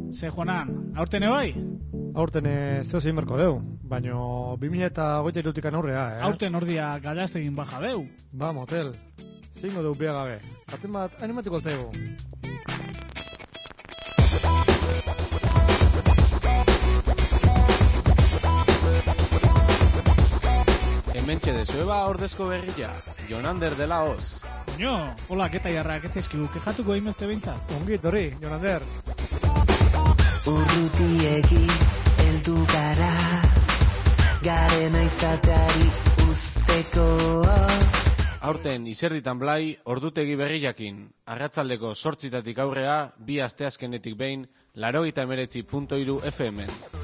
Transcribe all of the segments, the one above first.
Ze Juanan, aurten bai? Aurten zeo zein berko deu, baina 2023 aurrea, Aurten ordia gallaztegin baja deu. Ba, motel, zingo deu bia gabe. Baten bat, animatuko altzaigu. Hementxe dezueba ordezko berria, Jonander dela hoz. Coño, hola, keta jarrak ez zaizkigu, kejatuko imeste behintzat. Ongit hori, Jonander. Urrutiegi heldu gara, garena izateari usteko. Aurten izerditan blai, ordutegi berriakin. Arratzaldeko 8 aurrea, 2 asteazkenetik behin, 89.3 FM.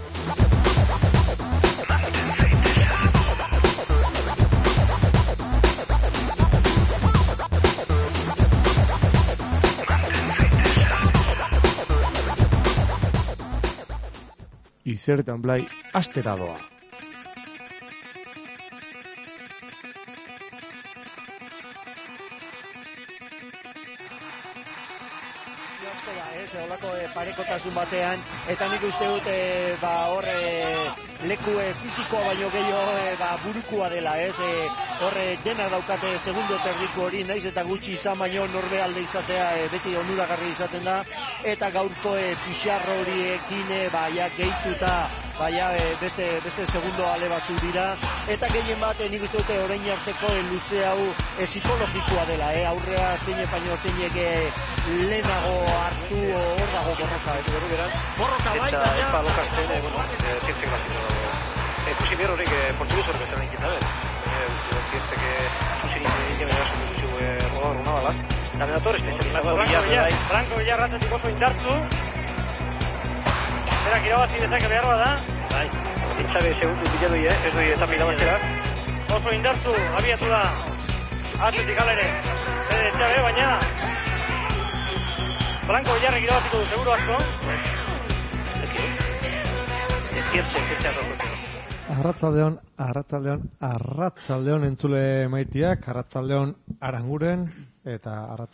Izerditan blai, astera doa. Olako parekotasun batean, eta nik uste dut leku fizikoa baino gehiago burukua dela, horre dena daukate segundo terdiko hori, naiz eta gutxi izan baino norbe alde izatea beti onuragarri izaten da, eta gaurko pixarro horiekin gehituta beste segundo ale batzu dira, eta gehien bat nik uste dute orain arteko luze hau psikologikoa dela, aurrea zein baino zeinek lehenago hartu hor dago borroka, borroka bai, eta epa lokartzen, zientzek bazito ikusi behar horrek portugez horrek ezaren ikitaben, zientzek zuzenik jene erasun dutxu rogar una bala, eta menator Franco Villar ratzetik oso indartzu, berak irabazi dezake behar bada, bai, itxabe segundu bilatu ez doi eta irabazera, oso indartzu, abiatu da, atletik alere, itxabe, baina Franco Villarrek irabaziko du, seguro asko. Arratzaldeon entzule maitiak, arratzaldeon Aranguren, eta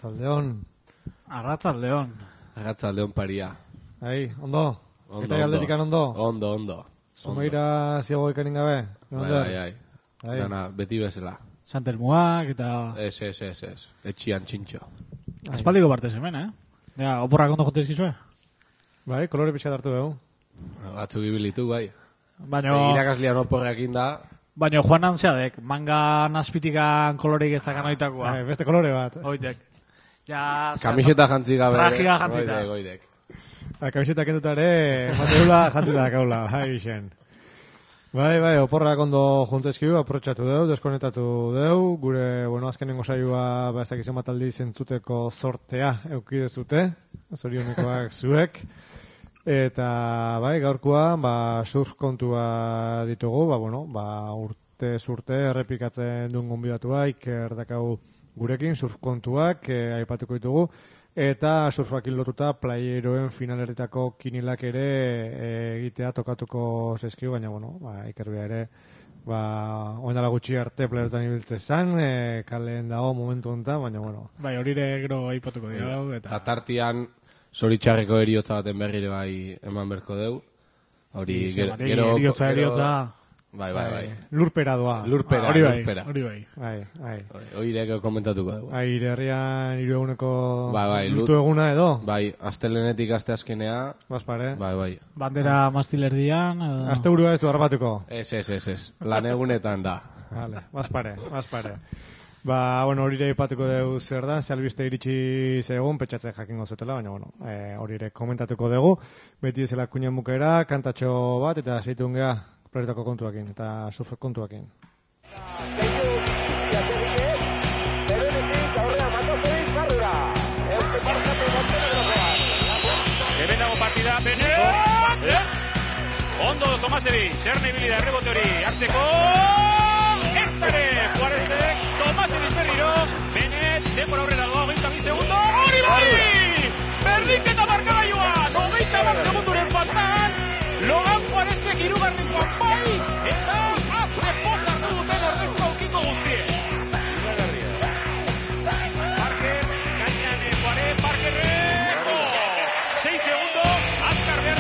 Arratzaldeon paria. Ondo? Eta aldetikan ondo? Ondo. Zumeira ziago ikanin gabe? Bai. Dana, beti bezala. Santelmuak eta... Ez. Etxian txintxo. Aspaldiko partez hemen, Ja, oporrak ondo jote izkizue? Bai, kolore pixka hartu dugu. Batzuk ibilitu, bai. Irakaslian oporrak inda. Baina Juanan zeadek, manga nazpitikan koloreik ez dakan oitakoa. Beste kolore bat. Oitek. Kamiseta jantzi gabe. Trajia jantzita. Oidek. Kamiseta kendutare, mateula jantzita kaula, isen. Bai, oporrak ondo juntezkiu, aprotxatu deu, deskonetatu deu, gure, azkenengo saioa, ez dakizien bat aldiz entzuteko sortea eukidezute, zorionekoak zuek, eta, bai, gaurkoan, surf kontua ditugu, urte errepikatzen duen gonbidatua, Iker dakau gurekin, surf kontuak, aipatuko ditugu, eta surfakin lotuta playeroen finalerritako kinilak ere egitea tokatuko zezkiu, baina, Ikerbia ere, oindala gutxi arte playerotan ibiltze zan, kalen dago momentu honetan, baina, Bai, hori ere gero aipatuko dira. Eta tartian, zoritxarreko eriotza baten berrire bai eman berko deu. Hori, gero... Eriotza... Bai. Lurpera doa. Lurpera. Hori bai. Bai. Hori ere komentatuko dugu. Aire herrian 3 eguneko lutu eguna edo? Bai, astelenetik asteazkenea. Bazpare. Bai. Bandera mastilerdian. Asteburua ez du arbatuko? Ez. Lan egunetan da. Vale, bazpare. Hori ere ipatuko dugu zer da, albiste iritsi zegoen, petxatze jakingo zutela, baina, hori ere komentatuko dugu. Beti ezela kuinen bukaera, kantatxo bat, eta zeitun geha playeretako kontuakin, eta surf kontuakin. Hemen dago partida, ondo Tomaseri, zer nebili da errebote hori, arteko... Eztare, Juarezek, Tomaseri berriro, Benet, denbora aurrera doa, 22 segundo, hori bai! Berdinketa markagailua, 90 segunduren faltan, Logan Juarezek irugarrikoan bai, eta azte pozak duten ordezko aukiko guztien. Parker, gainean Juarez, Parkerreko, 6 segundo, azkar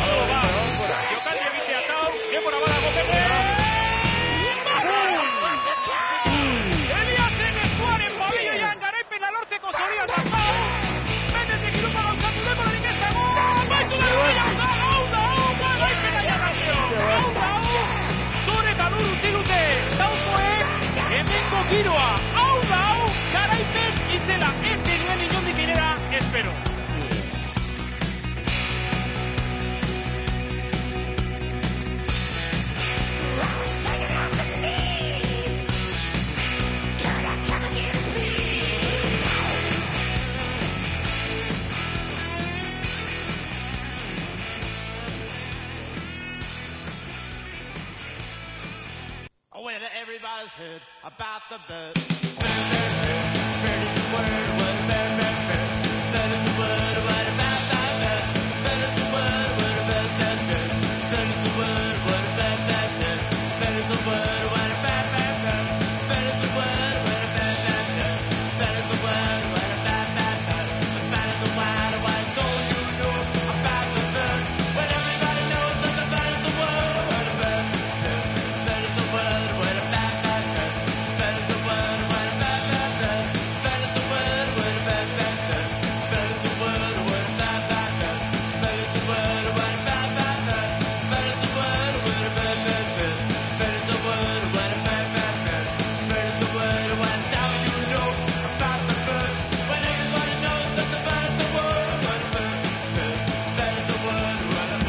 everybody's heard about the bird. Bird is the word, what a bird, bird, bird. Bird is the word, what about that bird. Bird is the word, what a bird, bird, bird. Bird is the word, what a bird, bird, bird. Bird is the word, what a bird, bird, bird. Bird is the word, what a bird, bird, bird. Bird is the word, what a bird, bird, bird. The bird is the word, what don't you know about the bird? When everybody knows that the bird is the word, what a bird, bird. Bird is the word, what a bird, bird, bird. Bird is the word, what a bird, bird, bird. Bird is the word, what a bird, bird, bird. Bird is the word, what a bird, bird, bird. Bird is the word, what a bird, bird, bird. Bird is the word, what a bird, bird, bird. Bird is the word, what a bird, bird, bird. Bird is the word, what don't you know about the bird? When everybody knows that the bird is the word, what a bird, bird. Bird is the word, what a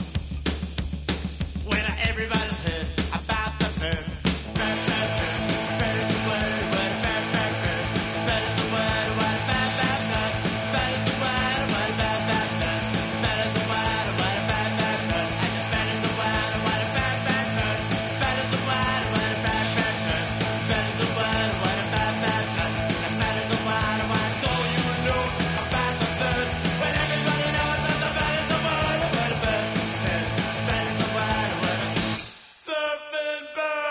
when everybody's heard about the bird. Bird, bird, bird. Bird is the word, what a bird, bird, bird. Bird is the word, what a bird, bird, bird. Bird is the word, what a bird, bird, bird. Bird is the word, what a bird, bird, bird. And the bird is the word, what a bird, bird, bird. Bird is the word, what a bird, bird, bird. Bird is the word, what a bird, bird, bird. The bird is the word, what don't you know about the bird? When everybody knows that the bird is the word, what a bird, bird. Bird is the word, what a surfing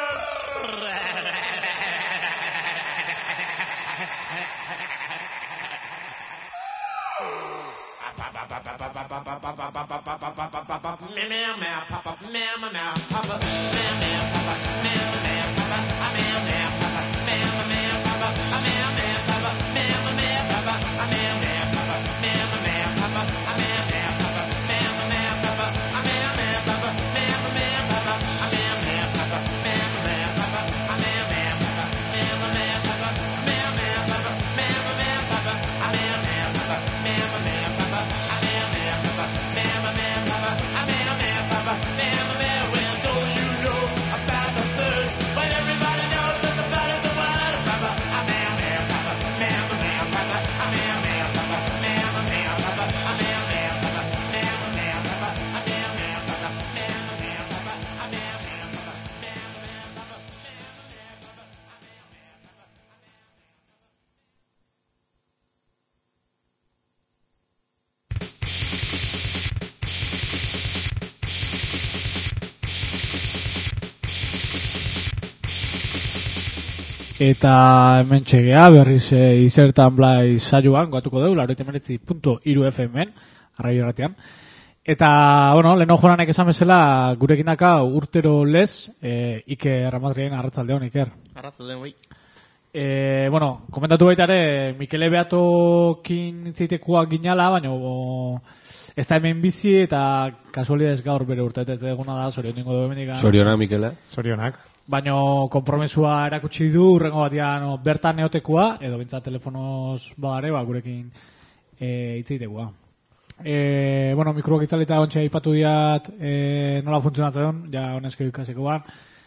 Eta hemen txegea, berriz izertan blai saioan, goatuko dugu, 89.3 FM-en, arraio erratean. Eta, bueno, leheno joanek esan bezala, gurekin daka urtero lez, Iker Ramadrien arratsaldeon, Iker. Arratsaldeon, bai. Bueno, komentatu baita ere, Mikele Beatokin itzeitekoak ginala, baina ez da hemen bizi eta kasualidez gaur bere urtetez eguna da, zorion dingo du hemenik. Zorionak, Mikele. Zorionak. Baina konpromesua erakutsi du, urrengo batean bertan neotekoa, edo bintzat telefonoz badare, gurekin itzeitekoa. Bueno, mikroak itzalita ontsa aipatu diat nola funtzionatzen duen, ja honezko ikasekoan.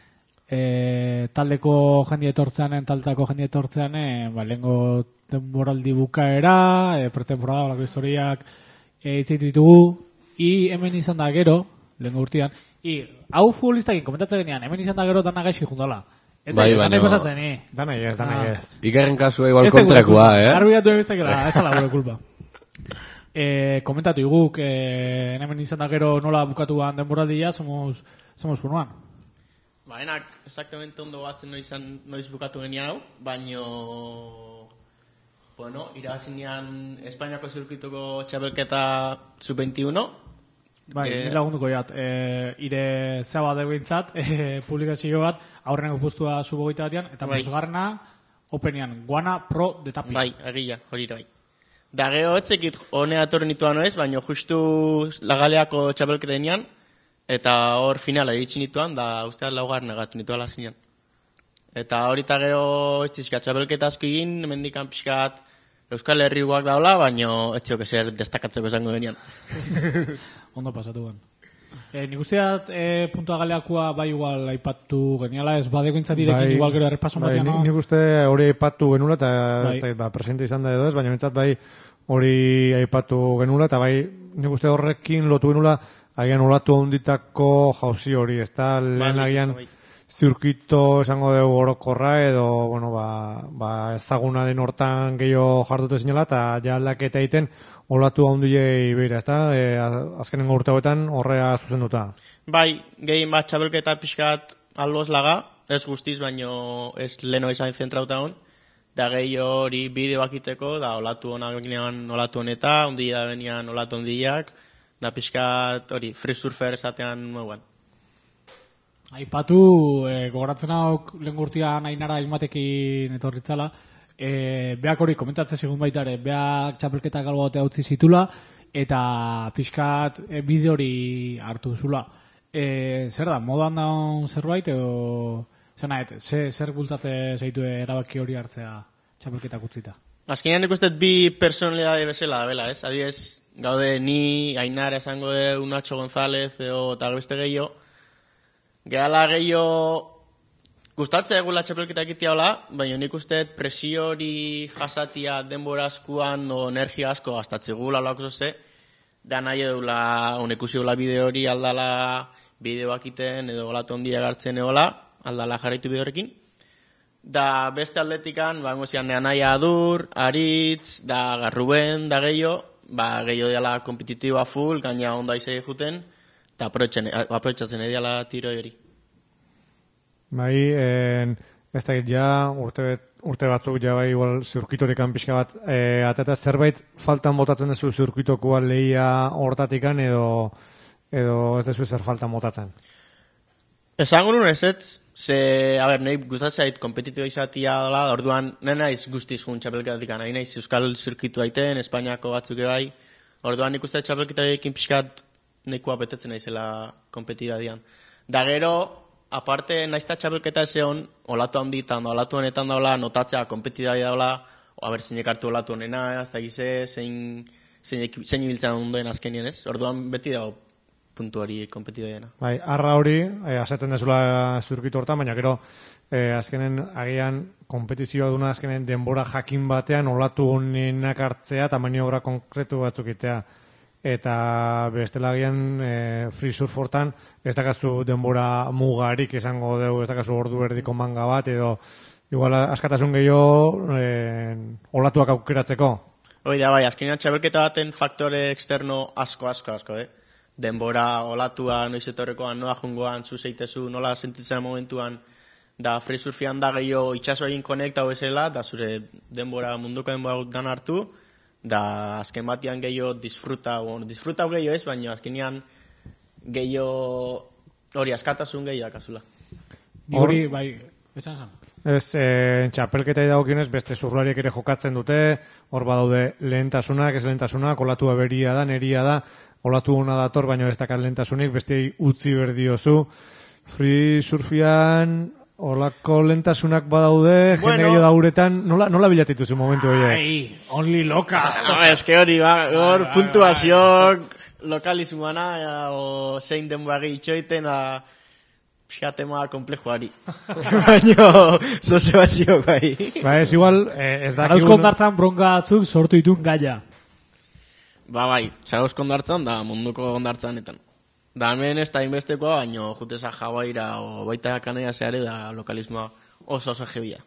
Taldeko jendia etortzeanen, taldetako jendia etortzeanen, lehenko denboraldi bukaera, pretemporada, olako historiak itzeititugu, hemen izan da gero, lehenko urtean, hau futbolistakin komentatzen denean, hemen izan da gero dana gaixi jundala. Bai, baina. Danai ez. Ikerren kasua igual kontrakoa, Arbiratu egiztekela, ez da gure kulpa. Komentatu iguk, hemen izan da gero nola bukatuan denboraldia, somos buruan. Enak, exactamente ondo batzen noiz bukatu genian hau, baino, bueno, irabazinean Espainiako zirkuituko txapelketa sub-21. Bai, nila gunduko jat, ire zeba deugintzat, publikazio bat, aurreneko postua sub-21 batean, eta bosgarrena, openian, Guana Pro de Tapia. Bai, egia, hori bai. Da geho etxekit honea etorren nituan ez, baina justu lagaleako txapelketa denean, eta hor finala iritsi nituan, da ustean laugarren agatu nituala zinean. Eta hori eta gero ez dizka txapelketa asko egin, mendikan pixkat Euskal Herriguak daula, baina etxeok ezer destakatzeko esango denean. Ondo pasatu ben. Nik usteat puntua galeakoa bai igual aipatu geniala, ez badeko intzatirekin igual gero errepaso batean. Nik uste hori aipatu genula, eta presente izan da edo ez, baina mintzat bai hori aipatu genula, eta bai nik uste horrekin lotu genula, agian olatu onditako jauzi hori, ez da lehen agian zirkuito esango dugu orokorra edo, bueno, ezaguna den hortan gehiago jardute zinela, eta ja aldaketa egiten olatu handiei beira, ezta? Azkenengo urte hauetan horrea zuzenduta. Bai, gehien bat txabelketa pixkat alboz laga, ez guztiz, baino ez leno izan zentrauta hon, da gehiago hori bideoak iteko, da olatu honak beginean olatu honeta, ondila da benian olatu ondilak, da pixkat hori free surfer esatean moguan. Aipatu, gogoratzen hauk lehen gurtian Ainara Ilmatekin etorritzala, beak hori komentatzen zigun baita ere, beak txapelketak albo batea utzi zitula, eta pixkat bide hori hartu zula. Zer da, modan daun zerbait edo zer bultate zeitu erabaki hori hartzea txapelketak utzita? Azkenean ikusten bi personalidade bezala da bela, ez? Adiez, gaude ni Ainara esango de Nacho González edo tal beste gehiago, gehala gehiago gustatzea egula txapelketa egitea hola, baina nik uste presio hori jasatia denbora askuan o energia asko gastatzegula olako zoze, da nahi edula, honekusi hola bideo hori aldala bideoak iten edo olatu ondia gartzen egola, aldala jarraitu bideorekin. Da beste aldetikan, zian Neanaia Adur, Aritz, da Garruben, da gehiago, gehiago diala kompetitiboa full, gaina onda izai juten, eta aproitzatzen ediala tiro hori. Bai, ez da ja, urte batzuk ja bai igual zirkuitorikan pixka bat ateta zerbait faltan botatzen duzu zirkuitokoa lehia hortatikan edo ez dezu zer faltan botatzen? Esango nuen ez, nahi gustatzen zait kompetitiboa izatia dola, orduan nahi naiz guztiz jun txapelketatikan, nahi naiz euskal zirkuitu aiten, Espainiako batzuk bai, orduan nik uste txapelketarekin pixkat nahikoa betetzen naizela kompetitibadian. Da gero, aparte naizta txapelketa ez egon, olatu handitan da, olatu honetan daula, notatzea kompetitibadia daula, zeinek hartu olatu honena, ez da gize, zein ibiltzen ondoen azkenien ez, orduan beti dago puntu hori kompetitibaena. Bai, arra hori, asetzen dezula zirkuitu hortan, baina gero, azkenen agian kompetizioa duna azkenen denbora jakin batean olatu honenak hartzea eta maniobra konkretu batzuk itea. Eta bestela agian free surf hortan ez dakazu denbora mugarik esango dugu, ez dakazu ordu erdiko manga bat edo igual askatasun gehiago olatuak aukeratzeko. Hoi da, bai, azkenean txabelketa baten faktore externo asko, denbora olatua, noiz etorrekoan, noa jungoan, zuzeitezu, nola sentitzen momentuan, da free surfian da gehiago itxaso egin konektau ezela, da zure denbora munduko denbora dan hartu, da azken batian gehiago disfrutau gehiago ez, baina azkenean gehiago hori askatasun gehiago akazula. Hori, bai, esan zan? Ez, txapelketai dagokionez beste zurlariek ere jokatzen dute, hor badaude lehentasunak, ez lehentasunak, olatu aberia da, neria da, olatu hona dator, baina ez dakat lehentasunik, beste utzi berdiozu. Free surfian olako lehentasunak badaude, jende gehiago dauretan, nola bilatituzu momentu horiek? Ai, only loka. No, eske hori, hor puntuazioak lokalizumana, o zein denboa gehitxoiten, pixatema komplejoari. Baina, sozebazio bai. Ba, ez igual, ez dakigun... Zarauzko ondartzan bronka batzuk sortu ditun gaia. Bai, Zarauzko ondartzan da munduko ondartzanetan. Da hemen ez da inbestekoa, baina juteza Hawaira o baita kanaia zeare da lokalismoa oso jebia.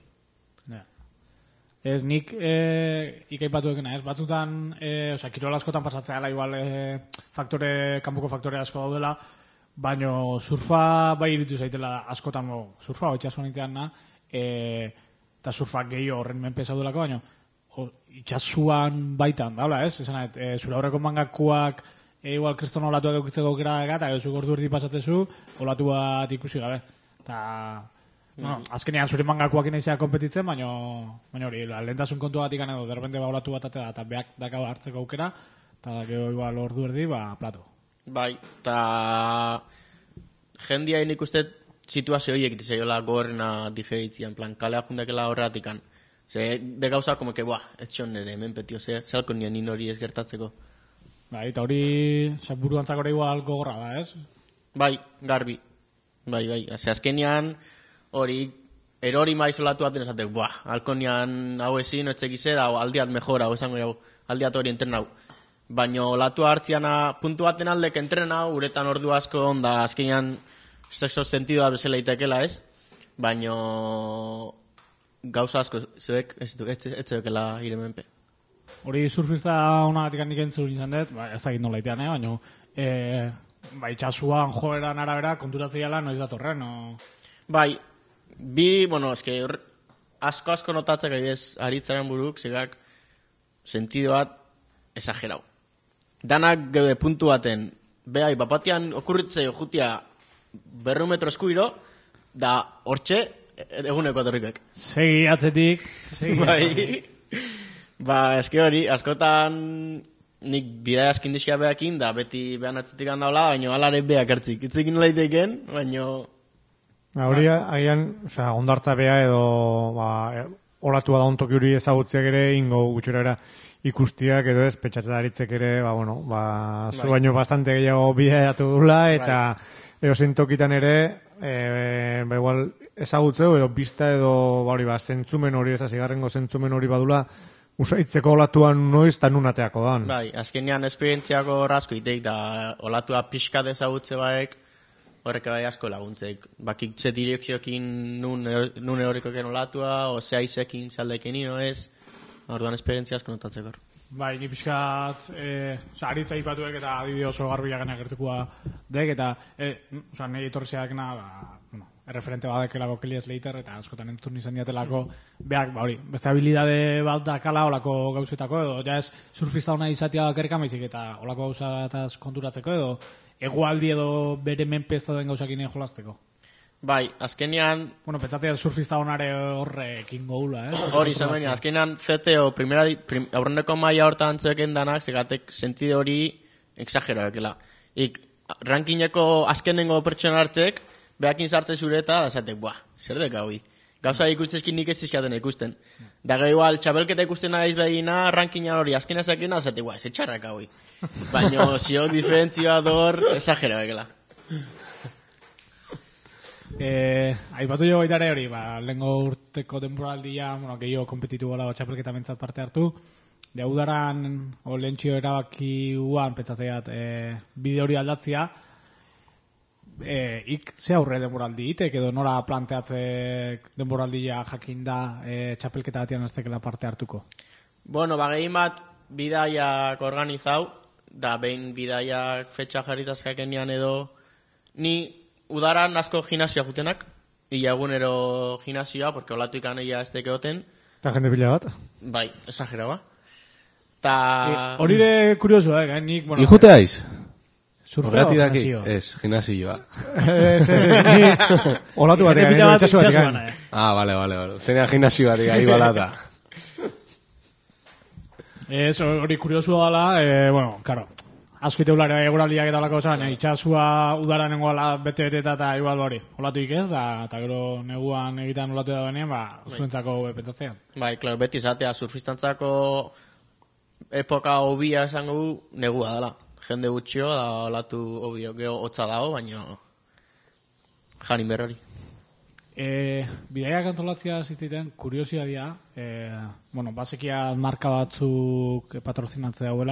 Ez nik ikaipatu ekena, ez batzutan, kirol askotan pasatzea igual kanpoko faktore asko daudela, baina surfa bai iritu zaitela askotan, surfa itxasuan itean na, eta surfa gehiago horren menpe zaudulako, baina itxasuan baitan, daula ez? Zura horreko mangakuak igual kriston olatuak eukitzeko gara eta gero gordu erdi pasatzezu, olatu bat ikusi gabe. Azkenean zure mangakuak inaizea kompetitzen, baina hori, lehentasun kontu bat ikan edo, derbente olatu bat eta beak daka hartzeko aukera, eta gero igual ordu erdi, plato. Bai, eta jendia nik uste situazio horiek itizaiola gorrena digeritzian, plan, kalea jundakela horratikan. Ze, de gauza, como que, ez txon nire, hemen petio, zalko nien hori ez gertatzeko. Bai, eta hori, buruantzak hori igual gogorra da, ez? Bai, garbi. Bai. Ze azkenean, hori, erori maizolatu baten esatek, alkonian hau ezin, etxekize, da, aldiat mejora, hau esango jau, aldiat hori entrenau. Baina olatu hartziana puntu baten aldek entrenau, uretan ordu asko onda azkenean sexo sentidoa bezala itekela, ez? baino gauza asko zuek ez zekela iremenpe. Hori surfista honagatik nik entzun izan dut, ez dakit nola itean, baina itxasuan joeran arabera konturatzeiala noiz datorren, Bai, eske asko notatzek ez aritzaren buruk, zigak sentido bat esagerau. Danak gebe puntu baten, behai, bapatian okurritzei jutia 200 metro eskuiro, da hortxe eguneko atorrikek. Segi atzetik, Bai, eske hori, askotan nik bidea askin dizkia behakin, da beti behan atzetik handaula, baina alare beak hartzik. Itzekin nola iteken, baina... Hori, agian, ondartza beha edo olatua da ontoki hori ezagutziak ere, ingo gutxera ikustiak edo ez, petxatzen aritzek ere, zu baino bastante gehiago bideatu dula, eta edo zentokitan ere, igual ezagutzeu edo pista edo zentzumen hori, zigarrengo zentzumen hori badula, usaitzeko olatuan noiz eta nunateako dan. Bai, azkenean esperientziako rasko iteik da olatua pixka ezagutze baek, horrek bai asko laguntzeik. Bakik ze direkziokin nun horikoken olatua, o zehaizekin zaldekin ino ez, orduan esperientzia asko notatzeko. Bai, ni pixkat, aritza ipatuek eta adibide oso garbiak gertukua dek, eta, nahi etorziak erreferente badekelako Kelly Slater, eta askotan entzun izan diatelako, beak, beste habilidade bat dakala olako gauzetako, edo, ja ez surfista hona izatea bakarrik amaizik, eta olako gauzataz konturatzeko, edo, egualdi edo bere menpezta den gauzakin jolazteko. Bai, azkenean... Pentsatzea surfista honare horrekin goula, Hori, zemenia, azkenean ZTO, aurreneko maia hortan antzeken danak, segatek sentide hori exageroakela. Rankineko azkenengo pertsona hartzek, behakin sartze zure eta da zatek, zer dek hau. Gauza ikustezkin nik ez dizkaten ikusten. Daga igual, txabelketa ikusten naiz behina, rankina hori azkena zakena, zatek, ez etxarrak hau. Baina, ziok diferentzioa dor, exageroakela. Aipatu jo baitare hori, lehenko urteko denboraldia, gehiago kompetitu gola txapelketa mentzat parte hartu, de udaran, lehentxio erabaki uan, pentsatzeat, bide hori aldatzia, ze aurre denboraldi itek, edo nora planteatzek denboraldia jakinda txapelketa batian ez tekela parte hartuko? Gehin bat bidaiak organizau, da behin bidaiak fetxa jarritazkakenean edo, ni udaran asko gimnasioa jutenak, ia egunero gimnasioa, porque olatu ikan egia ez tekeoten. Eta jende pila bat? Bai, exageraba. Hori de kuriosua, nik... Ijute haiz? Surfeo o gimnasio? Ez, gimnasioa. Ez, ni olatu bat egan, itxasu bat egan. Vale. Tenea gimnasioa diga, hi balata. Ez, hori kuriosua dala, karo, asko iteulare eguraldiak eta olako zan, itxasua udaran nengoala bete-bete eta igual hori. Olatuik ez, eta gero neguan egitan olatu da benean, zuentzako pentsatzean. Bai, klaro, beti izatea surfistantzako epoka hobia esango du negua dela. Jende gutxio, da olatu hobio, geho hotza dago, baina jarin berrori. Bidaiak antolatzia zitziten, kuriosia dira, basekia marka batzuk patrozinatzea dauela,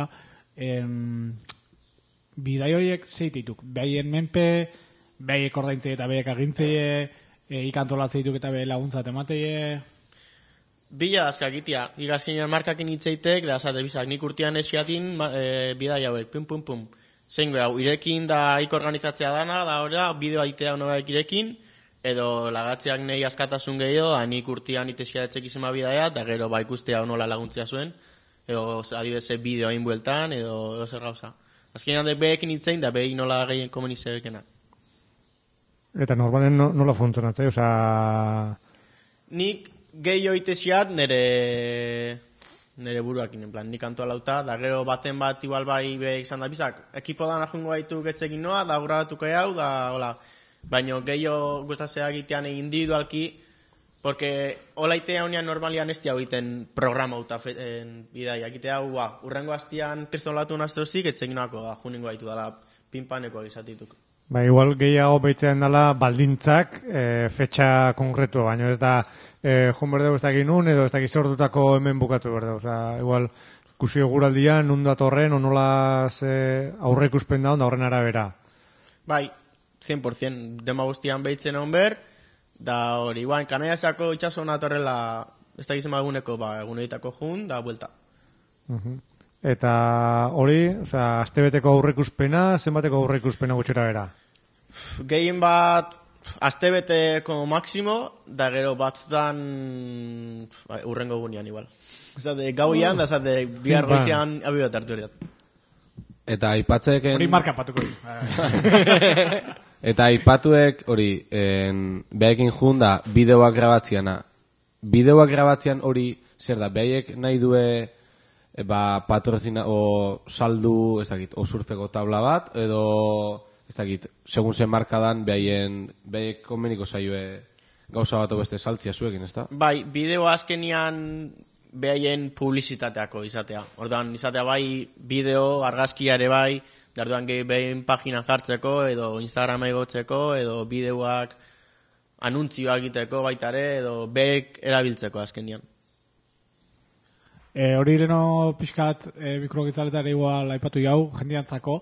bidai horiek zeitituk, behien menpe, behiek ordaintzei eta behiek agintzeie, ikantolatzei dituk eta behi laguntza temateie... Bila azkagitia, igazkinean markakin hitzeitek, da zate bizak, nik urtean esiatin bidai hauek, pum. Zein hau, irekin da ik organizatzea dana, da hori bideo aitea honobaik irekin, edo lagatzeak nahi askatasun gehiago, da nik urtean itesiadetzek izema bidaia, da gero ikustea honola laguntzea zuen, edo adibese bideo hain bueltan, edo zer gauza. Azkenean dek behekin hitzein, da behin nola gehien komunizegekena. Eta normalen nola funtzionatzea, Nik gehiago itesiat nere buruakin, en plan, nik antolauta, da gero baten bat igual bai behik izan da bizak, ekipo dana jungo baitu getzekin noa, da grabatuko hau, da hola, baina gehiago guztatzea egitean individualki, porque hola itea honean normalian ez hau egiten programa uta bidaia, egitea hau, urrengo hastian kristonolatu naztozik, etzekin noako, juningo baitu dala, pinpaneko egizatituk. Igual gehiago behitzean dela baldintzak fetxa konkretua, baina ez da joan berdeu ez dakit nun, edo ez dakit zordutako hemen bukatu berdeu. Igual, ikusi eguraldian, nun datorren, onola aurre ikuspen da, horren arabera. Bai, 100%, dema guztian behitzen hon ber, Da hori, guain, Kanaiasako itxasuan atorrela, ez da gizema eguneko, eguneritako jun, da buelta. Eta hori, osea, astebeteko aurreikuspena, zenbateko aurreikuspena gutxera bera? Gehien bat, astebeteko maksimo, da gero batzutan urrengo egunean igual. Zate, gauian, da zate, bihar goizean abibet hartu eriat. Eta aipatzeken... Hori marka patuko. Eta aipatuek, hori, behaekin jun da, bideoak grabatziana. Bideoak grabatzian hori, zer da, behaiek nahi due, patrozina, o saldu, ez dakit, o surfeko tabla bat, edo, ez dakit, segun zen markadan, behaiek konbeniko zaioe gauza bat beste saltzia zuekin, ez da? Bai, bideo azkenian behaien publizitateako izatea. Orduan, izatea bai, bideo, argazkiare bai, darduan gehi behin paginan jartzeko, edo Instagrama egotzeko, edo bideoak anuntzioak egiteko baitare, edo behek erabiltzeko azkenian. Hori ireno pixkat mikrogizaletare igual aipatu jau, jendiantzako,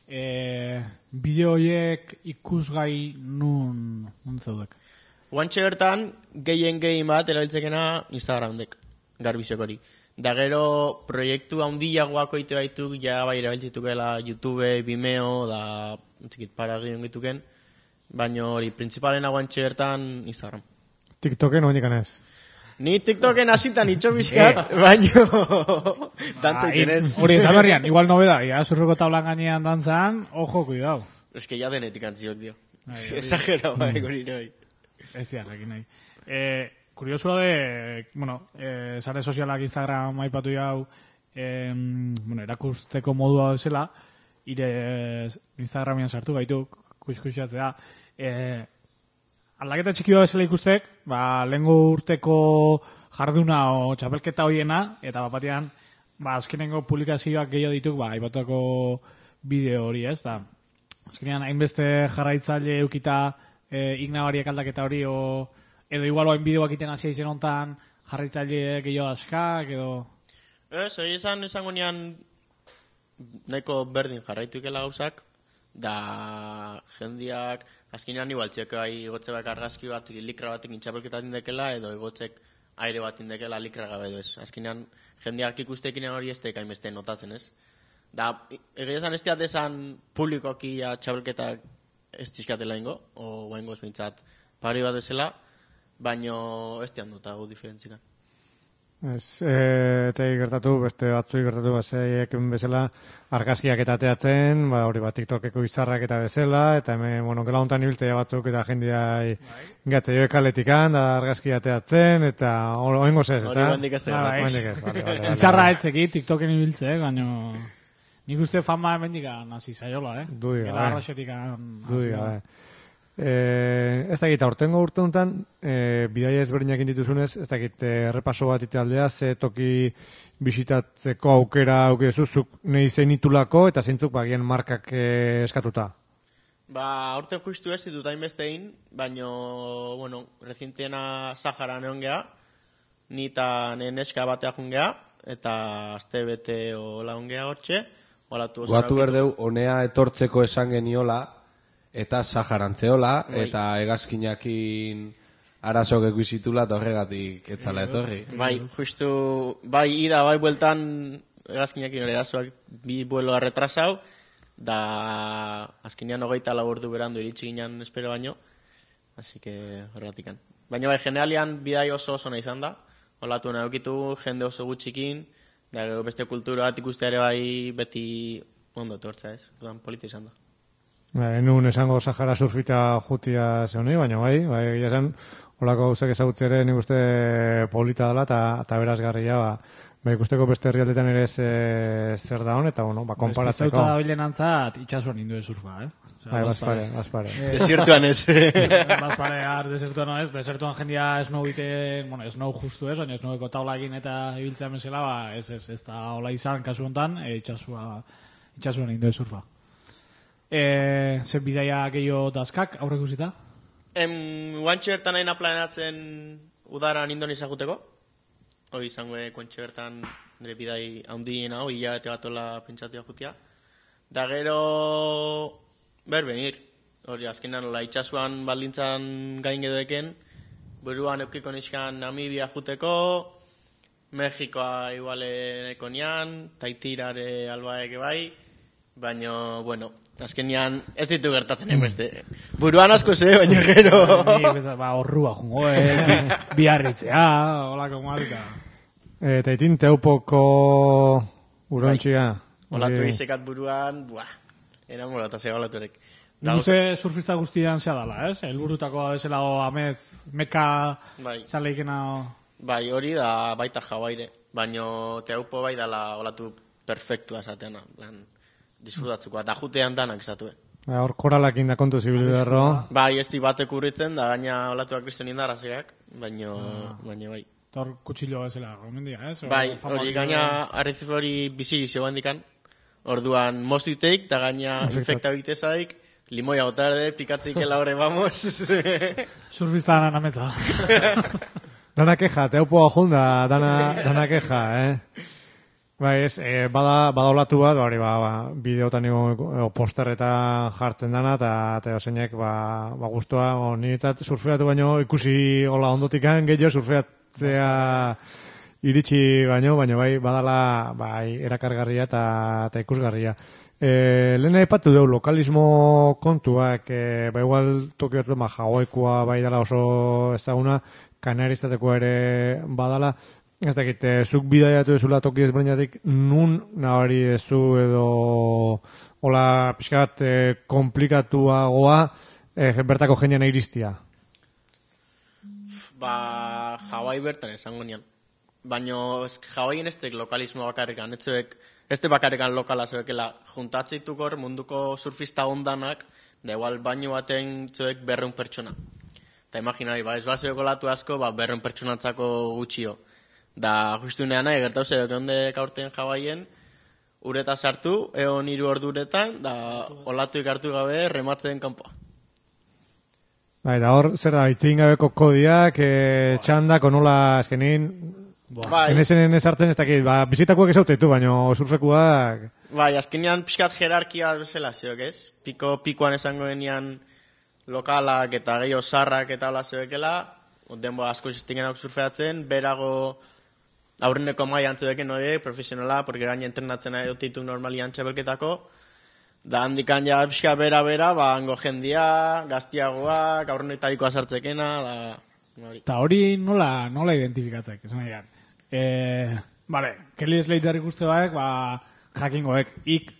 bideo horiek ikusgai nun zaudek? Guantxe bertan, gehien bat erabiltzekena Instagramdek, garbiziok hori. Da gero, proiektu handiagoak oite baituk, ja bai erabiltzitukela YouTube, Vimeo, da, entzikit, paragion gituken, baina hori, principalena guantxe bertan Instagram. TikToken oinik anez? Ni TikToken hasitan itxo bizkat, baino dantzaiken ez. Hori izan berrian, igual nobeda, ya zurruko tablan gainean dantzan, ojo, cuidao. Es que ya denetik antziok, dio. Exagerao, hori noi. Ez diak, ekin nahi. Kuriosua de, sare sozialak Instagram aipatu jau, erakusteko modua bezala, ire Instagramian sartu gaitu, kuxkuxatzea, aldaketa txiki bezala ikustek, lehengo urteko jarduna o txapelketa hoiena, eta batean, azkenengo publikazioak gehiago dituk, aipatuako bideo hori ez, da. Azkenean, hainbeste jarraitzaile eukita ignabariak aldaketa hori, edo igual hain bideoak iten hasia izen hontan jarraitzaile gehiago askak, edo... Ez, esango nian nahiko berdin jarraitu ikela gauzak, da jendiak azkenean igual txekai igotze bak argazki bat likra batik intxapelketa indekela edo igotzek aire bat indekela likra gabe edo ez. Azkenean jendiak ikustekin hori ez teka inbeste notatzen ez. Da, egia esan ez teatesan publikoki txapelketak ez txizkatela ingo, o guaingoz bintzat pari bat bezala, baino ez tean duta gu diferentzikan. Ez, eta gertatu, beste batzui gertatu, zeiek bezala argazkiak eta teatzen, hori TikTokeko izarrak eta bezala, eta hemen, gela hontan ibiltzea batzuk eta jendiai gate joek aletikan, da argazkia teatzen, eta oingo zez, ez da? Hori bandik ez da. Izarra etzeki TikToken ibiltze, baino... Nik uste fama emendikan hasi zaiola, Dui gabe. Eta arraxetikan... Dui gabe. Ez dakit, aurtengo urte honetan, bidaia ezberdinak indituzunez, ez dakit, errepaso bat itealdea, ze toki bisitatzeko aukera aukezuzuk nahi zenitulako, eta zeintzuk bagian markak eskatuta? Aurten justu ez ditut hainbestein, baino, rezientiena Sahara neon geha, nita neska batea jungea, eta azte bete hola ongea hortxe. Guatu berdeu, honea etortzeko esan geniola, eta Saharantzeola, eta egazkinakin arazok ekuizitula, eta horregatik etzala etorri. Bai, justu, ida, bueltan egazkinakin erasoak bi vueloa retrasau, da azkenean 24 ordu berandu iritsi ginen espero baino, así que horretikan. Baina generalian bidai oso nahi izan da, olatu nahi eukitu, jende oso gutxikin, da beste kultura bat ikusteare beti ondo etortza ez, polita izan da. Enun esango Sahara surfita jutia zeoni, baina bai, esan, holako gauzak ezagutzere nik uste polita dela, eta berazgarria, ikusteko beste herrialdetan ere zer da hon, eta, konparatzeko. Bezpeuta da bilen antzat, itxasuan indu surfa, Bazpare. Desiertuan ez. Bazpare, desiertuan jendia esnou iten, esnou justu ez, baina esnoueko taula egin eta ibiltzea mesela, ez da hola izan kasu honetan, itxasuan indu surfa. Zer bidaia gehiago dazkak, aurrek usita? Guantxe bertan nahi planeatzen udaran Indonesia juteko. Hoi izango guantxe bertan nire bidai handiena, hilabete batola pentsatua jutia. Da gero... Berbenir. Hori azkenan itxasuan baldintzan gain gedeken, buruan eukiko nixkan Namibia juteko, Mexikoa igualeneko nian, Taitirare albaek bai, baina, bueno, azkenian ez ditu gertatzen beste. Buruan asko baina gero. Horrua jungo, biarritzea, holako marka. Taitin teupoko urontxia. Olatu izekat buruan, enamorata zega olatuerek. Uste surfista guztian zea dala, ez? Elburutakoa bezala amez, meka zaleikena... Bai, hori da baita Hawaire, baina teupo bai dala olatu perfektua esateana, disfrutatzukoa, da jutean danak esatue. Hor koralakin da kontu zibilu berro. Bai, ez di batek urritzen, da gaina olatuak kristen indarrazeak, baina bai. Hor kutsillo bezala, gomendia, ez? Bai, hori gaina arrezif hori bizi zegoen dikan, orduan moztuiteik, da gaina infekta bitezaik, limoia gotarde, pikatzeik horre, vamos. Surfista anameta. Dana keja, teupoa junda, dana keja, Bai, ez, bada olatu bat, hori, bideotan posterreta jartzen dana, eta oseinek, guztua, niretzat surfeatu baino, ikusi hola ondotikan, gehiago surfeatzea iritsi baino, bai, badala, erakargarria eta ikusgarria. Lehen aipatu deu, lokalismo kontuak, igual Tokio batzuen, Hawaikoa bai dala oso ezaguna, Kanaristatekoa ere badala, ez dakit, zuk bidaiatu ezula toki ezberdinatik, nun nabari ezu edo hola pixka bat komplikatuagoa bertako jendean iristia? Hawaii bertan esango nian. Baina Hawaien ez lokalismo bakarrikan, ez bakarrikan lokala zebekela, juntatzeitukor munduko surfista ondanak, da igual baino baten zuek 200 pertsona. Eta imaginari, ez bazeko latu asko, 200 pertsonatzako gutxio. Da, justu nean nahi, gertau zebek ondek aurten Hawaien, ureta sartu, egon 3 ordu uretan, da, olatu ikartu gabe, rematzen kanpoa. Da hor, zer da, itzin gabeko kodiak, txandak, onola, eskenin, enezen esartzen ez dakit, bizitakoak esautzetu, baina surfekuak... Bai, azkenean pixkat jerarkia bezala zeok, ez? Pikoan esango genian lokalak eta gehiago zarrak eta hola zebekela, denbo asko existingen surfeatzen, berago aurreneko maian zebeken hori, profesionala, porque gaina entrenatzen nahi otitu normalian txabelketako, da handikan ja pixka bera, hango jendia, gaztiagoak, aurrenetarikoa sartzekena, da... Eta hori nola identifikatzek, esan nahi gan. Kelly Slater ikuste baek, jakingoek,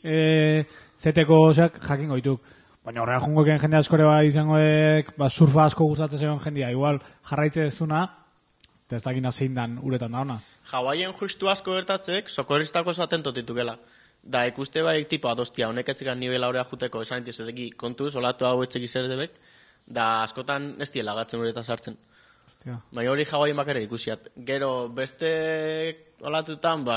zeteko osak jakingo dituk. Baina horrela jungoeken jende askore izangoek, surfa asko gustatzen zegoen jendia, igual jarraitze dezuna, eta ez dakina zein dan uretan da ona. Hawaien justu asko gertatzek, sokorristako zaten totitukela. Da, ikuste baik tipo adostia, honek etzekan nivela horrea juteko, esan itizeteki kontuz, olatu hau etxek izerdebek, da askotan ez diela gatzen ureta sartzen. Baina hori Hawaien bakare ikusiat. Gero, beste olatutan,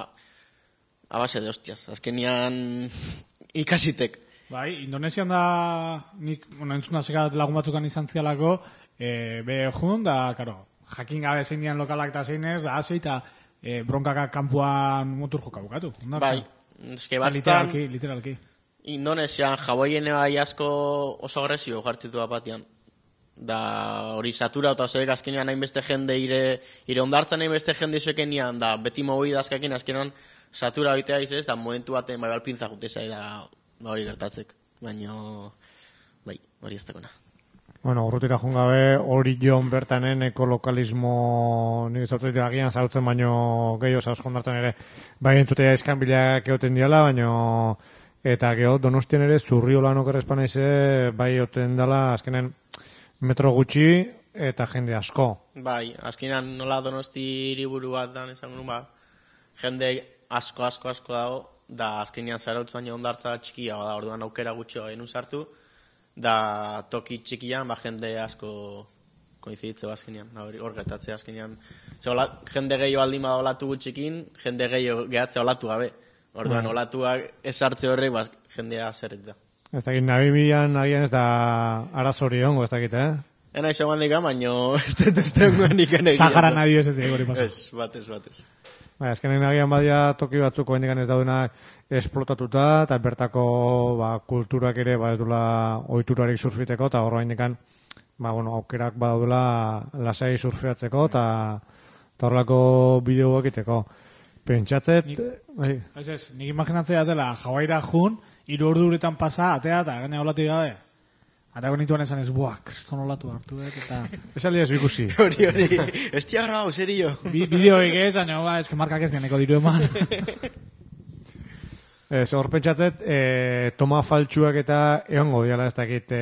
abase de hostias, azkenian ikasitek. Bai, Indonesian da, nik, entzuna sekat lagun batzukan izan zialako, jun, da, karo, jakin gabe zein dian lokalak eta zein ez, da, hasi eta bronkaka kanpuan motur joka bukatu. Bai, eske batztan... Literalki. Indonesian, Hawaien bai asko oso agresio jartzitu batian. Da, hori satura eta zebek azkenean hainbeste jende ire ondartzen hainbeste jende izueken nian, da, beti mobi dazkakin azkenean satura bitea izez, da, momentu baten bai balpintza jutezai, da, hori gertatzek, baina, bai, hori ez dakona. Bueno, urrutira jungabe, hori joan bertanen ekolokalismo, nik zautzaitea agian zautzen, baino gehiago zauzkondartzen ere, bai entzutea eskanbileak egoten diala, baino, eta geho, Donostian ere, Zurriolanok errezpanaize, bai oten dela, azkenen, metro gutxi, eta jende asko. Bai, azkenean nola Donosti hiriburu bat dan, esan jende asko dago, da azkenean zarautz baina ondartza txikia, da orduan aukera gutxo genuen sartu, da toki txikian, jende asko koinziditze azkenean, hor gertatzea azkenean. Jende gehiago aldin bada olatu gutxikin, jende gehiago gehatzea olatu gabe. Orduan, olatuak esartze horrek, jendea zerretza. Ez dakit, Namibian agian ez da arazori ongo, ez dakit, Ena izan gandik, baina ez dut egia. Sahara nahi ez gori pasa. Ez, batez. Azkenen agian badia toki batzuko bendikan ez daudenak esplotatuta, eta bertako kulturak ere ez dula ohiturarik surfiteko, eta horro bendikan bueno, aukerak badaudela lasai surfeatzeko eta horrelako bideoak egiteko. Pentsatzet... bai. Ez, nik imaginatzea dela, Hawaira jun, 3 orduretan pasa, atea, eta gaina olatu gabe. Atako nituen esan ez, kriston olatu hartu dut, eta... Esaldi ez bikusi. Hori, ez tia grabau, serio. Bideoik ez, baina, ez que markak ez dieneko diru eman. Ez, hor pentsatzet, toma faltsuak eta egongo diala ez dakit.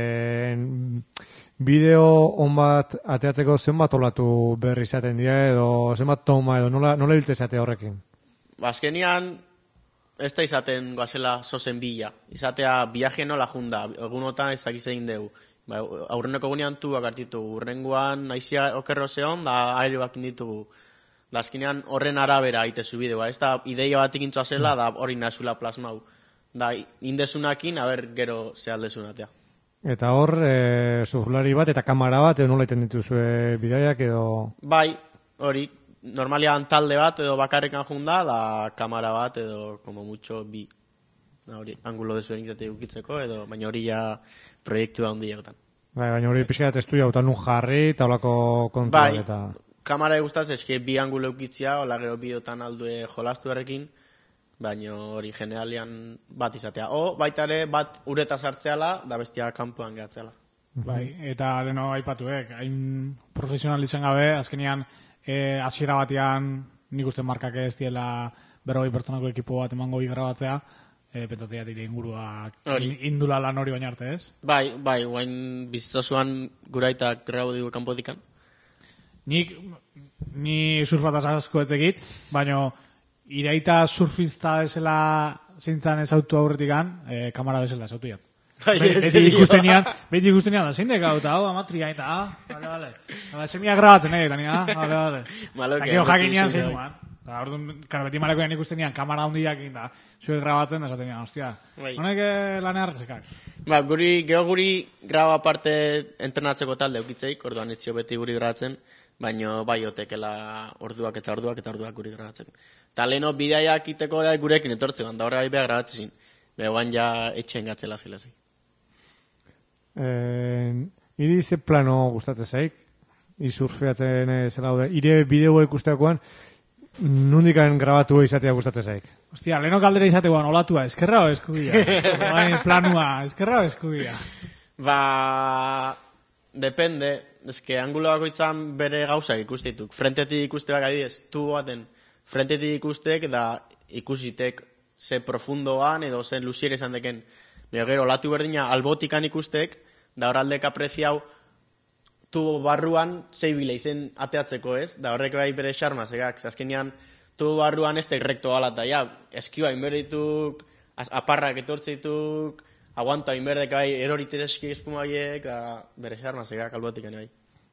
Bideo on bat ateatzeko zenbat olatu berri izaten dira edo zenbat toma edo nola bilte izate horrekin? Azkenian, ez da izaten goazela zozen bila. Izatea viaje nola junda, egunotan ez dakiz egin dugu. Ba, aurreneko gunean tuak hartitugu, urrengoan naizia okerro zehon, da aeroak inditugu. Da azkenean horren arabera aitezu bideoa. Ez da ideia bat ikintzoa zela, da hori nazula plasmau. Da indezunakin, gero zehaldezunatea. Eta hor, surflari bat eta kamera bat edo nola iten dituzue bidaiak edo... Bai, hori, normalian talde bat edo bakarrekan junda, da kamera bat edo, como mucho, bi. Hori, angulo desberdinetatik ukitzeko, edo, baina hori ja proiektua handiagotan. Bai, baina hori pixka estudia hautan nun jarri eta holako kontuak bai, eta... kamera gustaz, eske bi angulo ukitzia, hola gero bideotan aldue jolastu errekin, baina hori generalian bat izatea. O, baita ere, bat ureta sartzeala, da bestia kanpoan gehatzeala. Bai, eta leno aipatuek, hain profesional izan gabe, azkenean hasiera batean nik uste markak ez diela 40 pertsonako ekipo bat emango grabatzea, pentsatzea dire inguruak indula lan hori baina arte ez? Bai, guain bizitzosuan guraitak grabo dugu kanpotikan. Ni surfataz asko ez egit, baina iraita surfista bezala zintzan ez autu aurretikan, kamera bezala ez autu jat. Beti ikustenian, da zein dekau, eta hau, amatria, eta vale. Semia grabatzen egin, vale. Akio jakinean zein duan. Beti marekoen ikustenian, kamera handiak egin da, zuek grabatzen, esatenian, hostia. Honek lane hartzekak. Ba, guri graba parte entrenatzeko talde eukitzeik, orduan ez beti guri grabatzen, baina bai otekela orduak guri grabatzen. Eta leheno bidaiak iteko gurekin etortzen, da horre behar grabatzezin. Begoan ja etxen gatzela zelazik. Iri ze plano gustatzen zaik, surfeatzen zela daude, ire bideoa ikusteakoan, nundikan grabatu izatea gustatzen zaik? Hostia, leheno kaldera izatekoan, olatua, eskerra o eskubia? Planua, eskerra o eskubia? Ba, depende, eske angulo bakoitzan bere gauzak ikustituk. Frentetik ikusteak adidez, tu baten, frentetik ikustek da ikusitek ze profundoan edo zen luzier esan deken. Gero, olatu berdina albotikan ikustek, da horaldek apreziau tubo barruan zeibile izen ateatzeko ez, da horrek bai bere xarma zegak, azkenean tubo barruan ez tek rekto alata, ja, eskioa inberdituk, aparrak etortzeituk, aguanta inberdek bai eroritereski espumaiek, da bere xarma zegak albotikan bai.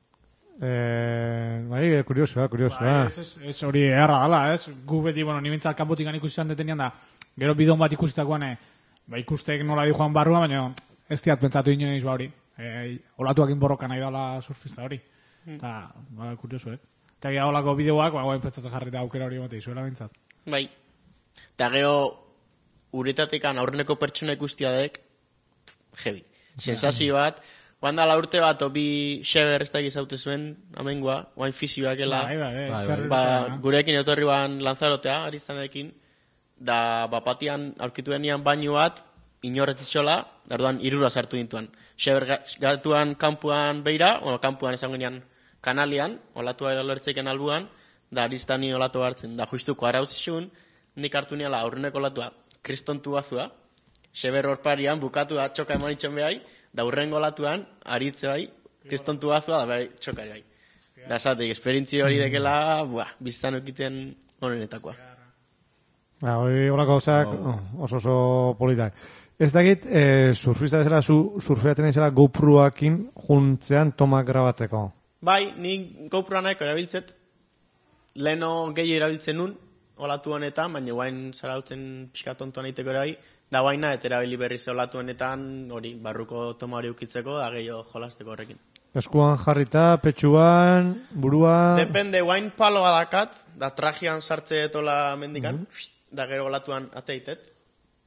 Bai, kuriosoa. Ez hori erra dala, ez? Gu beti, nimentzat kanpotikan ikusten detenian da, gero bidon bat ikustetakoan, ikustek nola di joan barrua, baina ez diat pentsatu inoiz ba hori. Olatuak inborroka nahi dala surfista hori. Eta, kurioso, Eta gira olako bideoak, guain pentsatzen jarri da aukera hori emate izuela bintzat. Bai. Eta gero, uretatekan aurreneko pertsona ikustia heavy. Sensazio bat, guan dala urte bat, obi Xeber ez da egizaute zuen, amengua, guain fizioak ela. Bai. Gurekin etorri ban lanzarotea, ariztanarekin, da bapatian aurkitu denian bainu bat, inorretitxola, darduan irura sartu dintuan. Xeber gatuan kampuan beira, kampuan esan genean kanalian, olatua eralertzeiken albuan, da ariztani olatu hartzen, da justuko arauzixun, nik hartu niala aurreneko olatua kristontu bazua, Xeber horparian bukatu da txoka emanitxon behai, da urrengo olatuan, aritze bai, kristontu bazua, da bai txokari bai. Da esatek, esperientzi hori dekela, bizitzan okiten honenetakoa. Hori horako gauzak oso politak. Ez dakit, surfista bezala surfeatzen izela GoProakin juntzean tomak grabatzeko. Bai, ni GoProa nahiko erabiltzet. Leheno gehi erabiltzen nun, olatu honetan, baina guain zarautzen pixka tontoan egiteko erabi, da guaina eta erabili berriz olatu honetan, hori, barruko toma hori ukitzeko, da gehiago jolasteko horrekin. Eskuan jarrita, petxuan, burua... Depende, guain palo badakat, da trajian sartze etola mendikan, da gero olatuan ateitet.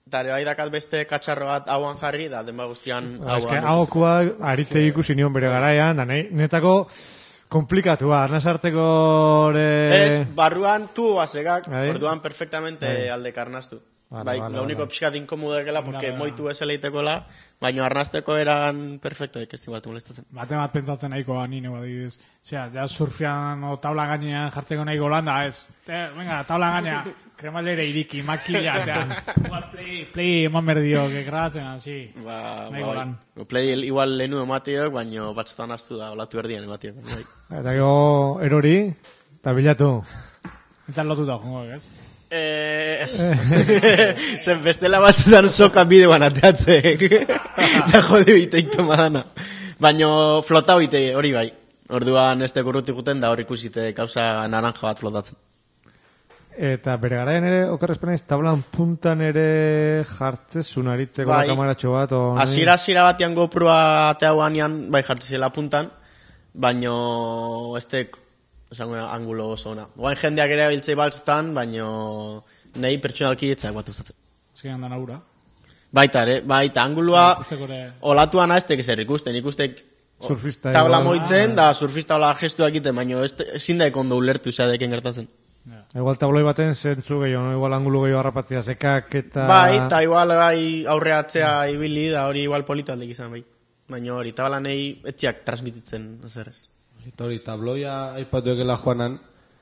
Eta ere bai dakat beste katxarro bat hauan jarri, da denba guztian Eske haukoa aritze ikusi nion bere garaian, da netako komplikatua, arnasarteko Ez, barruan tu basegak, Bai. orduan perfectamente alde karnastu. Bai, lo único pixkat inkomodoekela, porque moitu ez eleitekola, baina arnasteko eran perfecto, ez batu molestatzen. Bate bat pentsatzen nahikoa nire adibidez. Osea, ja surfian o tabla gainean jartzeko nahiko lan da, ez. Venga, tabla gainean, kremalera iriki, makila, igual play eman berdio, que grabatzen, así. Nahiko lan. Play igual lehenu ematiok, baina batzutan astu da, olatu erdian ematiok. Bai. Eta gero erori, eta bilatu. Eta lotuta, jongo, ez? Zen bestela batzutan sokan bideoan ateatzek. Da jode biteik tomadana. Baina flotau bite hori bai. Orduan este kurruti guten da hor ikusite gauza naranja bat flotatzen. Eta bere garaian ere, okerrezpenaiz, tablan puntan ere jartzezun aritzeko Bai. kamaratxo bat. Hasiera batean GoProa ateaguanean bai jartzezela puntan, baino estek esango angulo oso ona. Oain jendeak ere biltzei baltzutan, baino nahi pertsonalki etzak bat uzatzen. Azkenean da naura. Baita ere, baita angulua Ikusteko olatuan aztek zer ikusten, ikustek surfista tabla igual. moitzen, da surfista hola gestuak egiten, baino ezin da ondo ulertu izadeken gertatzen. Igual tabloi baten zentzu gehiago, no? Igual angulu gehiago harrapatzea sekak eta... Bai, eta igual bai aurreatzea ibili, da hori igual polito aldek izan bai. Baina hori, tabalanei etziak transmititzen, ez. Eta hori, tabloia aipatu egela joanan,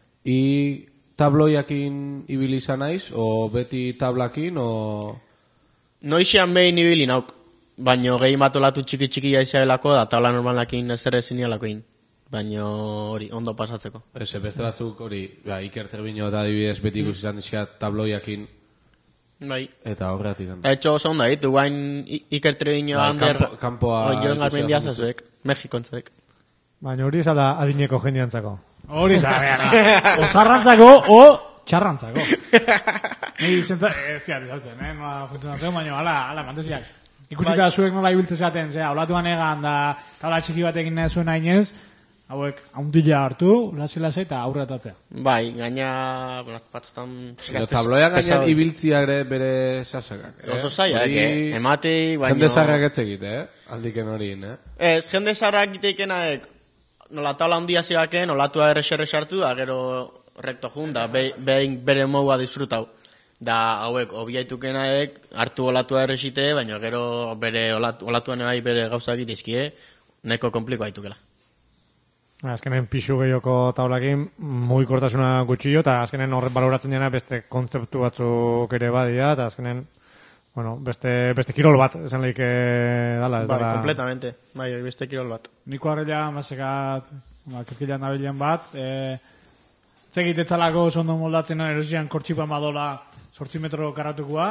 tabloiakin ibili izan naiz, o beti tablakin, o... Noixean behin ibili nauk, baina gehi bat olatu txiki jaizabelako, da tabla normalakin ez ere zinialakoin. Baina hori, ondo pasatzeko. Ese, beste batzuk hori, Iker Treviño eta adibidez beti ikusi izan dizkiat tabloiakin, Bai. eta horregatik handa. Etxo oso onda ditu, guain Iker Treviño Bai, Ander, kanpoa Joan Garmendia ikusi zazuek, Mexikontzek. Baina hori da adineko jendiantzako. Hori zarrean. O zarrantzako, o txarrantzako. Ni zentza, ez ziat izautzen, nola funtzionatzen, baina ala manteziak. Ikusita zuek nola ibiltze zaten, olatuan egan da tabla txiki batekin nahi zuen hainez, hauek haundila hartu, lasi eta aurretatzea. Bai, gaina, batzutan... Tabloia gainean ibiltzia ere bere sasakak. Oso zaiak, ematei, baina... Jende zarrak etzegite, aldiken horien, Ez, jende zarrak giteikenaek, nola tabla handia zigaken, olatua errexerre sartu da, gero rekto jun, da behin bere moua disfrutau. Da hauek, obiaitukenaek, hartu olatua errexite, baina gero bere olatuan bai bere gauza egitizkie, neko kompliko haitukela. Azkenen pixu gehioko tablakin mugikortasuna gutxillo, eta azkenen horret baloratzen dena beste kontzeptu batzuk ere badia, eta azkenen, bueno, beste kirol bat, esan lehik dala. Bai, kompletamente, bai, beste kirol bat. Niko harrela, masekat, kirkilan nabilen bat, zegitetzalako ondo moldatzen erosian kortxipan badola 8 metro karratukoa,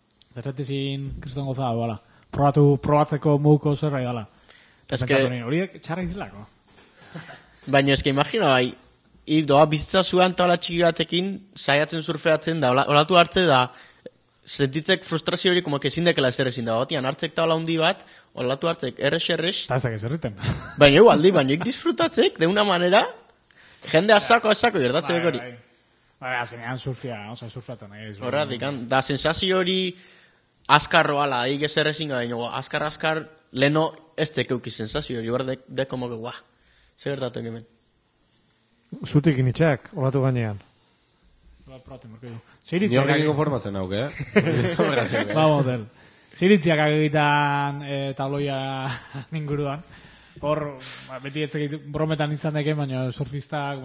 eta kriston goza, bala. Probatzeko muguko zerra idala. Horiek txarra izlako. Baina eske imagina bai, doa bizitza zuan tabla txiki batekin saiatzen surfeatzen da, olatu hartze da, sentitzek frustrazio hori como que ezindekela ezer ezin da, batian hartzek tabla hundi bat, olatu hartzek errex. Eta ezak ezerriten. Baina igualdi, baina ik disfrutatzek, de una manera, jende asako gertatzek hori. Bai, azkenean surfeatzen. Horratik, da sensazio hori askarro ala, ik ezer ezin gara, askar, leno ez tekeuki sensazio hori, hor de como que guah. Zer gertatu hemen? Zutik initxak, olatu gainean. Ni horrekin konformatzen nauk, Ba, model. Ziritziak agegitan tabloia inguruan. Hor, beti etzekit brometan izan deken, baina surfistak.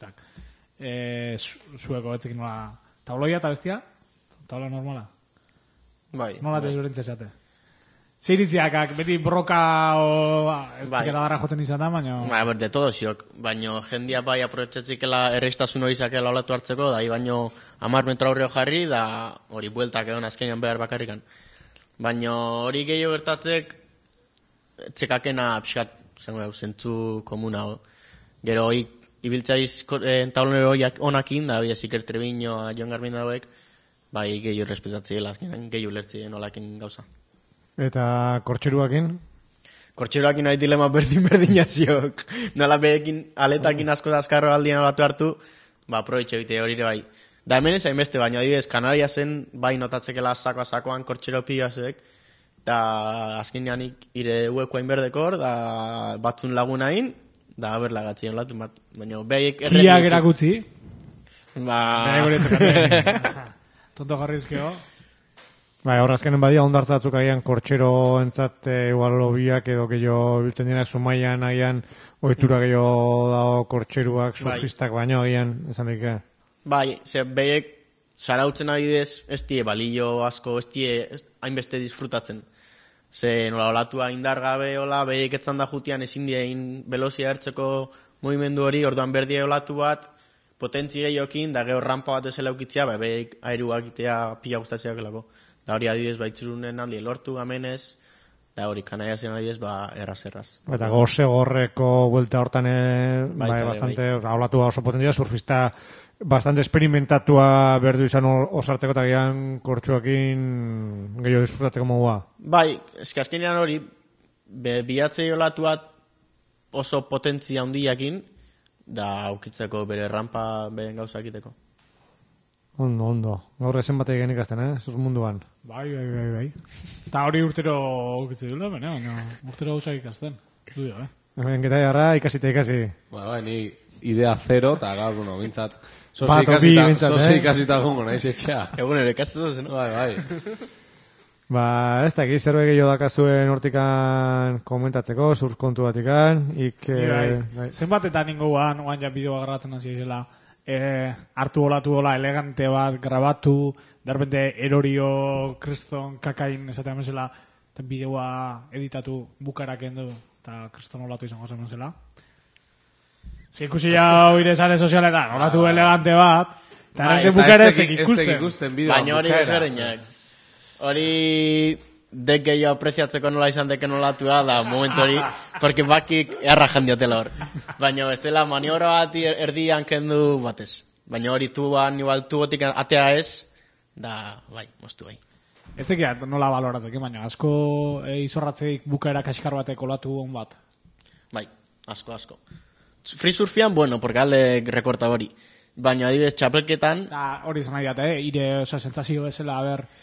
Zueko etzekin nola tabloia eta bestia? Tabla normala? Bai. Nola desberentze zate? Ziritziakak, beti broka etzekela darra joten izan da, baina... Bai, de todo ziok, baina jendia bai aprobetxetzikela erreistasun hori izakela olatu hartzeko, da baino 10 metro aurreo jarri, da hori bueltak egon azkenean behar bakarrikan. Baina hori gehiago gertatzek, txekakena pixkat, zentzu komuna. Gero ibiltzaiz tablonero horiak onakin, da Iker Treviño, Joan Garmendia hauek, bai gehiago respetatzea, azkenean gehiago lertzea olakin gauza. Eta kortxeruakin? Kortxeruakin nahi dilema berdin ziok. Nola behekin, aletakin asko azkarro aldien olatu hartu, aprobetxe bite hori bai. Da hemen ez hainbeste, baina adibidez, Kanariasen bai notatzekela sakoan kortxero pilazek, da azkenean ire ueko hainberdekor, da batzun lagunain, da berlagatzen olatu bat, baina behaiek Kiak erakutzi. Ba... Tonto jarrizkeo. Bai, horra azkenen badia ondartzatzuk agian kortxero entzat igual lobiak edo gehiago biltzen dienak Zumaian agian ohitura gehiago dago kortxeruak, surfistak baino agian, esan dike. Bai, ze behaiek sarautzen adidez, ez die balio asko, ez die hainbeste disfrutatzen. Ze nola olatua indargabe, hola, behaiek etzan da jutian ezin diein velozia hartzeko mugimendu hori, orduan berdie olatu bat, potentzi gehiokin, da gero rampa bat ezela ukitzea, behaiek airuak itea pila gustatzeak elako. Da hori adidez, baitzurunen handi lortu gamenez, da hori Kanariasen adidez, erraz. Eta goze gorreko buelta hortan, bastante, olatu oso potentia, surfista bastante experimentatua berdu izan osartzeko eta gian kortxuakin gehiago disfrutatzeko modua. Bai, eski azkenean hori, bilatzei olatuat oso potentzia handiakin, da aukitzeko bere rampa beren gauza egiteko. Ondo. Gaur esen bat egin ikasten, zuz munduan. Bai. Eta hori urtero okitze dula, baina urtero gauzak ikasten. Dudio, Hemen geta jarra ikasi. Bai, ni idea zero, eta gaur, bintzat, Bat, obi, bintzat, ikasita gongo, nahiz etxea. Egun ere ikastu zen, no? Bai. Ba, ez dakit zerbait gehiago dakazuen hortikan komentatzeko, surf kontu batikan, Zenbatetan ninguan, oan ja bideoa grabatzen hasi izela, hartu hola elegante bat grabatu, derbente erorio kriston kakain esaten bezala, eta bideoa editatu bukarak endu, eta kriston olatu izango zen zela. Ikusi jau ire sare sozialetan, olatu elegante bat, eta bukara ez ikusten. Baina hori desberdinak. Hori dek gehiago apreziatzeko nola izan deken olatua da momentu hori, porque bakik erra jandiotela hor. Baina ez dela maniobra bat erdian kendu batez. Baina hori tubotik atea ez, da bai, moztu bai. Ez tekiat nola baloratzek, baina asko izorratzeik bukaera kaskar batek olatu hon bat. Bai, asko. Free surfian, bueno, porque alde rekorta hori. Baina adibidez txapelketan... Hori izan nahi dut, ire sensazio bezala,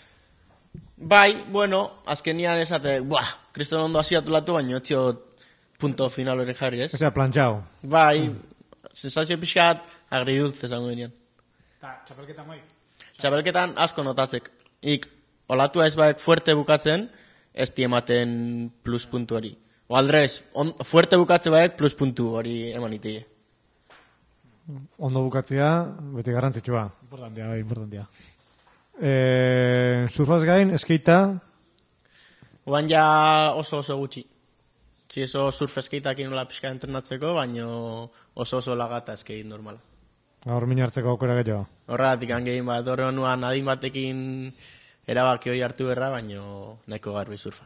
Bai, bueno, azkenian esate, kriston ondo hasiatu latu, baina etxio punto final hori jarri, ez? Osea, plantxau. Bai, sensazio pixkat agridulce zango denean. Eta, txapelketan bai? Txapelketan asko notatzek. Olatua ez baek fuerte bukatzen, ez ematen plus puntu hori. O aldrez, fuerte bukatze baek plus puntu hori eman itee. Ondo bukatzea, beti garrantzitsua. Importantia. Surfaz gain, eskeita? Oan ja oso gutxi. Si eso surf eskeitak inola pixka entrenatzeko, baino oso lagata eskeit normala. Gaur min hartzeko aukera gehiago. Horregatik angegin bat, horre nuan adin batekin erabaki hori hartu berra, baino nahiko garbi surfa.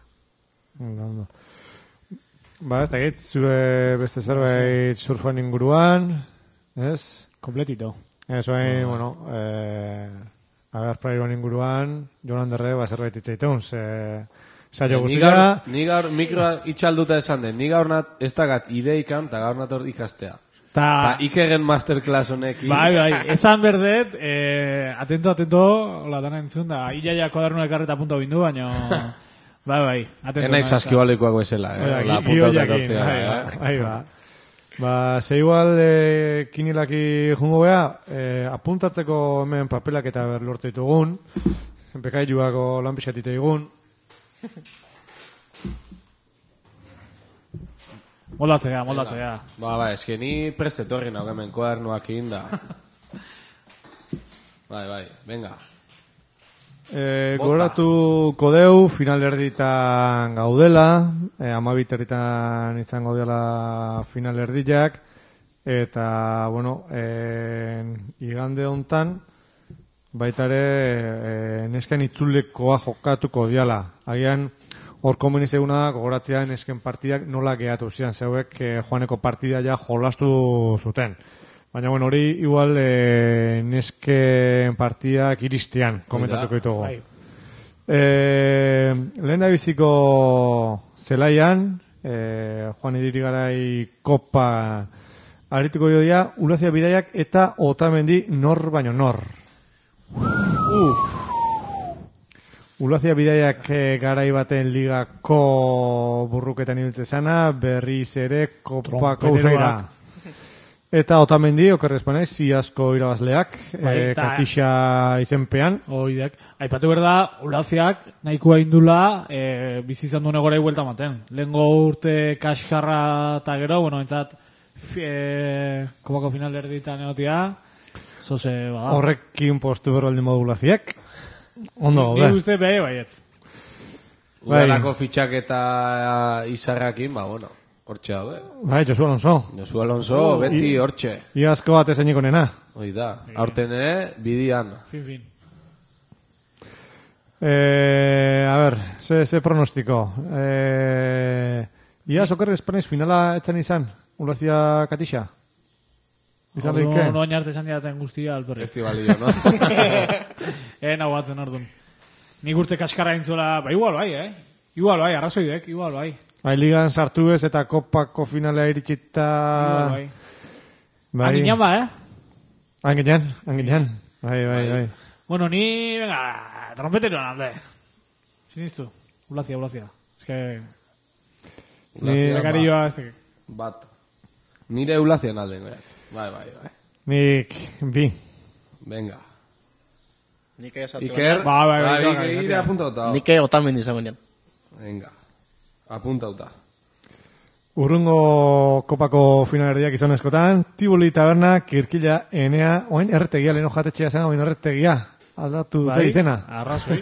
Ba, ez da gait, zure beste zerbait surfan inguruan, ez? Kompletito. Ez bain, bueno, agarprairoan inguruan, Jonan Derre, zerbait itzaitun, saio guztia. Ni gaur mikroa itxalduta esan den, ni gaur nat ez dagat ideikan, eta gaur nator ikastea. Ta ikeren masterclass honekin. Bai, esan berdet, atento, hola dana entzun da, iaia kuadernu ekarreta punto bindu, baina... Bai, atento. Enaiz saskibalekoak bezala, la punta utetortzea. Bai, ba, ze igual kinilaki jungo beha, apuntatzeko hemen papelak eta berlortu ditugun, bekailuako lanpixatite digun. Moldatzea. Ba, eske ni preste torri nago hemen kuadernuak inda. Bai, venga. Goratuko deu, final erditan gaudela, 12 erditan izango dela final erdiak, eta, bueno, igande hontan, baitare nesken itzulekoa jokatuko diala. Agian, hor komeni zeguna gogoratzea nesken partidak nola gehatu zian, zeuek joaneko partida ja jolastu zuten. Baina, bueno, hori igual nesken partidak iristean komentatuko ditugu. Lehen da biziko zelaian, Juan Idirigarai kopa arituko jodia, Ulazia Bidaiak eta Otamendi nor baino nor. Ulazia bidaiak garai baten ligako burruketan ibiltze zana, berriz ere kopako usaira. Eta Otamendi, okerrezpanez, ziazko irabazleak, Katixa izenpean. Oideak. Aipatu berda, Ulaziak nahikoa indula bizi izan duen egora iguelta maten. Lehengo urte kaskarra eta gero, bueno, entzat kopako final erditan egotia, zoze, bada. Horrekin postu bero aldin modu Ulaziak. Ondo, Ni uste behe, baiet. Udalako fitxak eta izarrakin, ba, bueno, hortxe da, Bai, Josu Alonso. Josu Alonso, beti hortxe. Iazko bat ezainiko nena. Hoi da, aurten ere, bidian. Fin. A ver, ze pronostiko. Iaz, okerre espanez, finala etzan izan, Ulazia Katixa? Izan leike? No arte esan diaten guztia alperri. Festivalio, no? Nahu batzen ordun. Nik urte kaskarra intzuela, ba igual bai, Igual bai, arrazoidek, igual bai. Bai, ligan sartu ez eta kopako finalea iritsita... Bai. Anginan ba, Anginan. Bai. Bueno, ni, venga, trompeteroan alde. Sinistu, Ulazia. Ez que... Bekarioa, ez que... Bat. Nire Ulazian alde, Bai. Nik, bi. Venga. Nik esatu. Iker, bai, apuntauta. Nik Otamendi izango nian. Venga. Apuntauta. Urrungo kopako finalerdiak izan eskotan, Tiboli Taberna, Kirkila, Enea, oain erretegia, leheno jatetxea zen, oain erretegia. Aldatu dute izena. Arrazoi.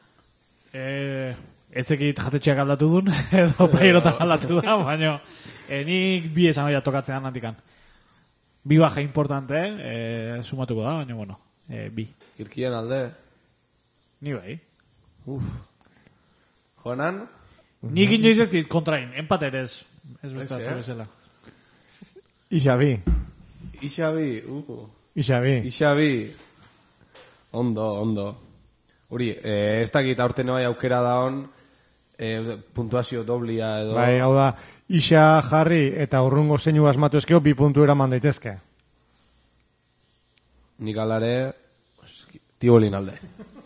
Etzekit jatetxeak aldatu duen, edo pairotan aldatu da, baina nik bi esan oia tokatzean handikan. Bi baja importante, sumatuko da, baina bueno, bi. Kirkian alde. Ni bai. Joanan? Nik inoiz ez dit kontrain, empaterez. Ez bestatzen bezala. Ixabi. Ondo. Uri, ez dakit aurten bai aukera da hon, puntuazio doblia edo... Bai, hau da, Ixa jarri eta urrungo zeinu asmatu ezkeo, 2 puntu eraman daitezke. Nik alare, Tibolin alde.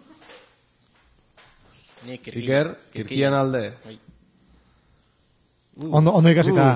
Iker, Kirkian alde. Ondo ikasita.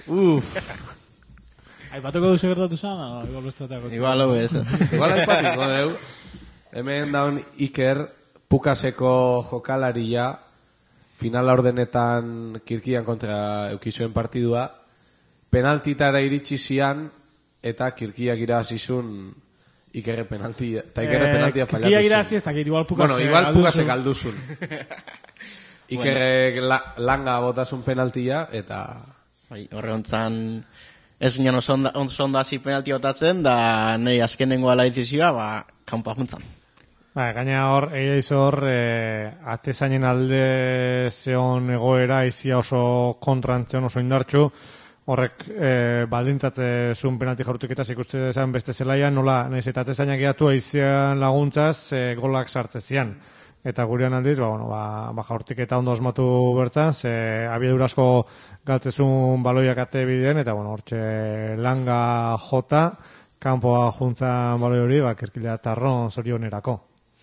Aipatuko duzu gertatu zan, igual bestateako. Igual hau ez. Igual aipatuko deu. Hemen daun Iker, Pukaseko jokalaria, final ordenetan Kirkian kontra eukizuen partidua, penaltitara iritsi zian, eta Kirkiak irabazizun Ikerre penaltia, eta Ikerre penaltia fallatu zuen. Kirkiak irabazi ez dakit, igual Pukasek Bueno, igual Pukasek alduzun. Ikerrek langa botasun penaltia, eta... Horre hontzan, ez ginen oso ondo hasi penalti botatzen, da nahi azkenengo ala dizizioa, ba, kanpo apuntzan. Gaina hor, atezainen alde zeon egoera, izia oso kontrantzeon, oso indartxu, horrek baldintzatze zuen penalti jarutiketaz ikuste desan beste zelaian, nola, nahiz eta atezainak gehiatu aizean laguntzaz, golak sartzezian. Eta gurean aldiz, jaurtiketa ondo osmatu bertzan, abiedurasko galtzezun baloiak ate bidean, eta hortxe langa jota, kanpoa juntzan baloi hori, Kirkila Tarron zorionerako.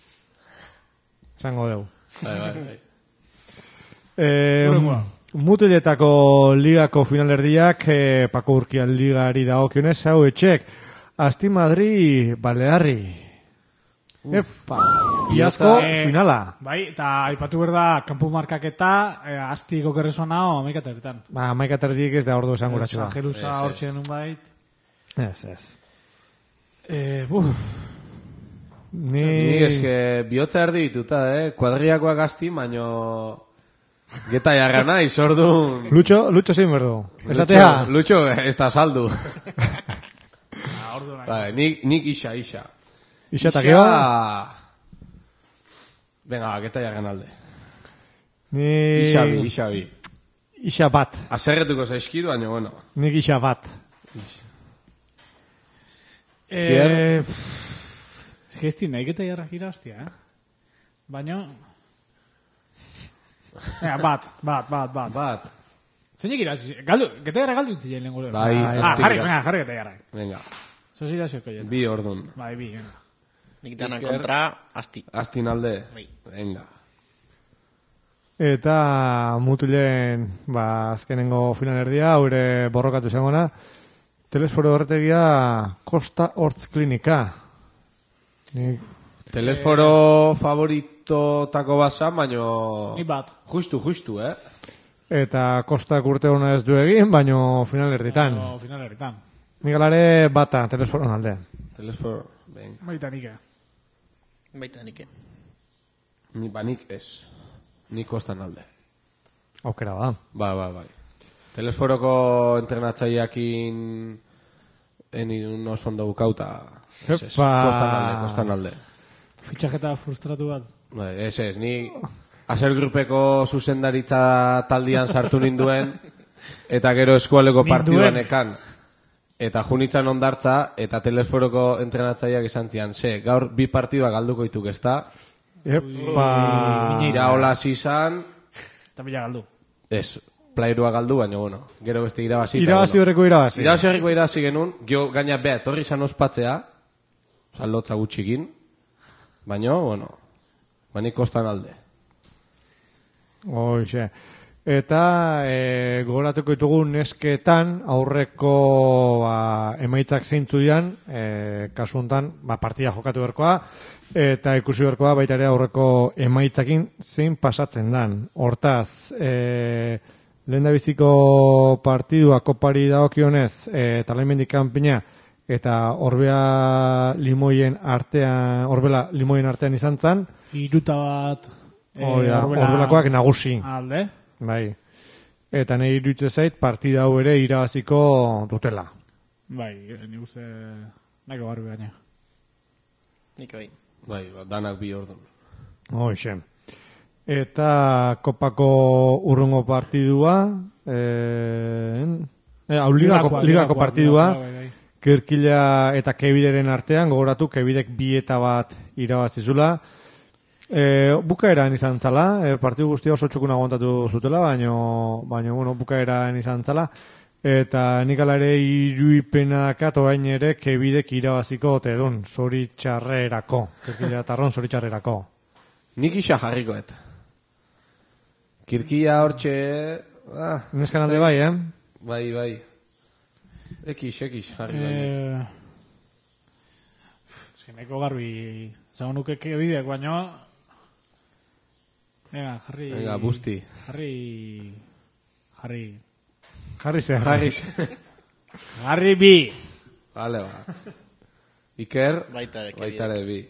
Zango deu. Bai. Mutiletako ligako finalerdiak, Pako Urkian ligari dagokionez, hau etxek, Asti Madri Balearri. Iazko finala. Bai, eta aipatu berda, kanpo markaketa, Asti gokerrezuan hau, amaikaterritan. Amaikaterrik ez da ordu esan guratxua. Jerusa hortxe denun bait. Ez. Ni eske bihotza erdi dituta, kuadriakoak Asti, baino geta jarra naiz, orduan... Lucho zein berdu. Esatea? Lucho ez da saldu. Nik Ixa. Ixa eta geho? Venga, geta jarra alde. Ni... Ixabi. Ixa bat. Aserretuko zaizkidu, baina bueno. Nik Ixa bat. Gesti nahi geta jarra gira hostia, baina... Bat. Zeinek irazi? Geta jarra galdu itzi lehen gure. Bai. Jarri geta jarra. Venga. Zozira zeko jen. Bi ordun. Bai, bi, venga. Nik danan kontra, asti. Astin alde. Bai. Venga. Eta mutilen, azkenengo finalerdia, haure borrokatu izangona, Telesforo erretegia Kosta Hortz Klinika. Telesforo favoritotako basa, baino... Ni bat. Justu, Eta Kostak urte hona ez du egin, baino finalerditan. Finalerditan. Nigalare bata Telesforon alde. Telesforo, venga. Baita nike. Baita nike. Ni banik ez. Ni Kostan alde. Aukera da. Bai. Telesforoko entrenatzaileakin eni oso ondo bukauta. Kostan alde. Fitxaketa frustratu bat. Bai, ez, ni Aser grupeko zuzendaritza taldian sartu ninduen, eta gero eskualeko partiduan ekan. Eta junitzan ondartza, eta Telesforoko entrenatzaileak esan zian, gaur bi partidua galduko dituk, ezta? Ja hola zizan... Eta bila galdu. Ez, plairua galdu, baina bueno, gero beste irabazi. Irabazi horreko irabazi. Irabazi horreko irabazi genuen, gio gaina beha, etorri izan ospatzea, lotza gutxikin, baina, bueno, baina Kostan alde. Hoxe. Eta gogoratuko ditugu nesketan aurreko emaitzak zeintzu dian, kasu honetan partida jokatu berkoa, eta ikusi berkoa baita ere aurreko emaitzakin zein pasatzen dan. Hortaz, lehendabiziko partidua kopari dagokionez, Talaimendik kanpina eta Orbela Limoien artean izan zen. Iruta bat... Orbelakoak nagusi. Alde. Bai. Eta nahi iruditzen zait partida hau ere irabaziko dutela. Bai, nik uste nahiko garbi baina. Nik bai. Bai, danak bi ordun. Hoxe. Eta kopako urrungo partidua, ligako partidua, Kirkila eta Kebideren artean, gogoratu, Kebidek 2-1 irabazizula. Bukaeran izan zala, partidu guztia oso txukun aguantatu zutela, baina bukaeran izan zala, eta nik ala ere iruipenak atoain ere Kebidek irabaziko ote dun, zoritxarrerako, Kirkila eta Arron zoritxarrerako. Nik isa jarrikoet. Kirkila hortxe... Neskan alde bai, Bai. Ekis, jarri bai. Neko garbi, zagun nuke Kebidek, baina... Jarri... Venga, busti. Jarri ze. Jarri bi. Vale, ba. Iker, baitare bi.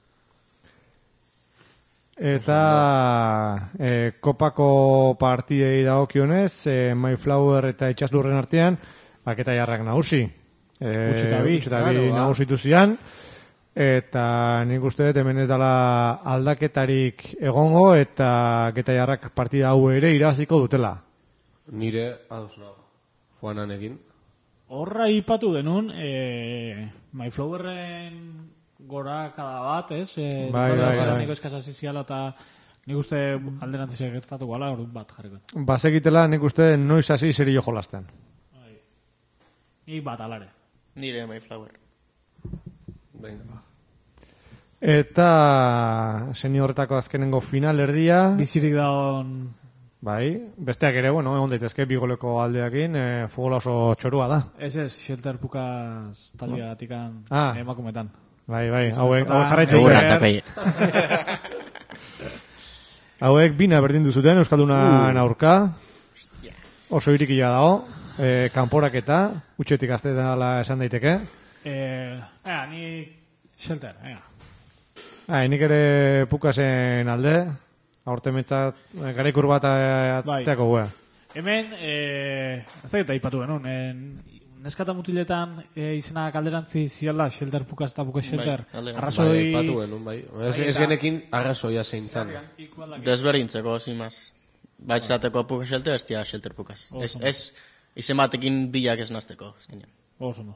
Eta kopako partidei dagokionez, Mayflower eta Itxaslurren artean, baketa jarrak nagusi. Utxetabi nagusitu zian. Eta nik uste dut hemen ez dela aldaketarik egongo eta Getaiarrak partida hau ere irabaziko dutela. Nire, Juanan egin. Horra ipatu genuen, Mayflowerren gorakada bat, ez? Bai. Niko eskasa ziziala eta nik uste alderantzizia gertatu gala, orduan bat jarriko. Bazekitela nik uste noiz hasi zerio jolasten. Nik bat alare. Nire Mayflower. Venga. Eta seniorretako azkenengo final erdia. Bizirik daun... Bai, besteak ere, egon daitezke bigoleko aldeakin, futbola oso txorua da. Ez, Shelter Pukaz taldeatikan emakumetan. Bai, hauek jarraitzen dira. Hauek bina berdin duzuten, Euskaldunan aurka. Oso irikia dago, kanporaketa, utxetik azte dela esan daiteke. Ni Shelter, nik ere Pukasen alde, aurte metzat, garaikur bat ateako guea. Hemen, ez da ipatu genuen, neskata mutiletan izenak alderantzi ziala, Shelter Pukaz eta Pukaz Shelter. Arrazoi... Ipatu genuen, bai. Ez genekin arrazoia zeintzan. Desberdintzeko, zimaz. Baitzateko Pukaz Shelter, ez dia Shelter Pukaz. Ez izen batekin bilak ez nazteko. Oso no.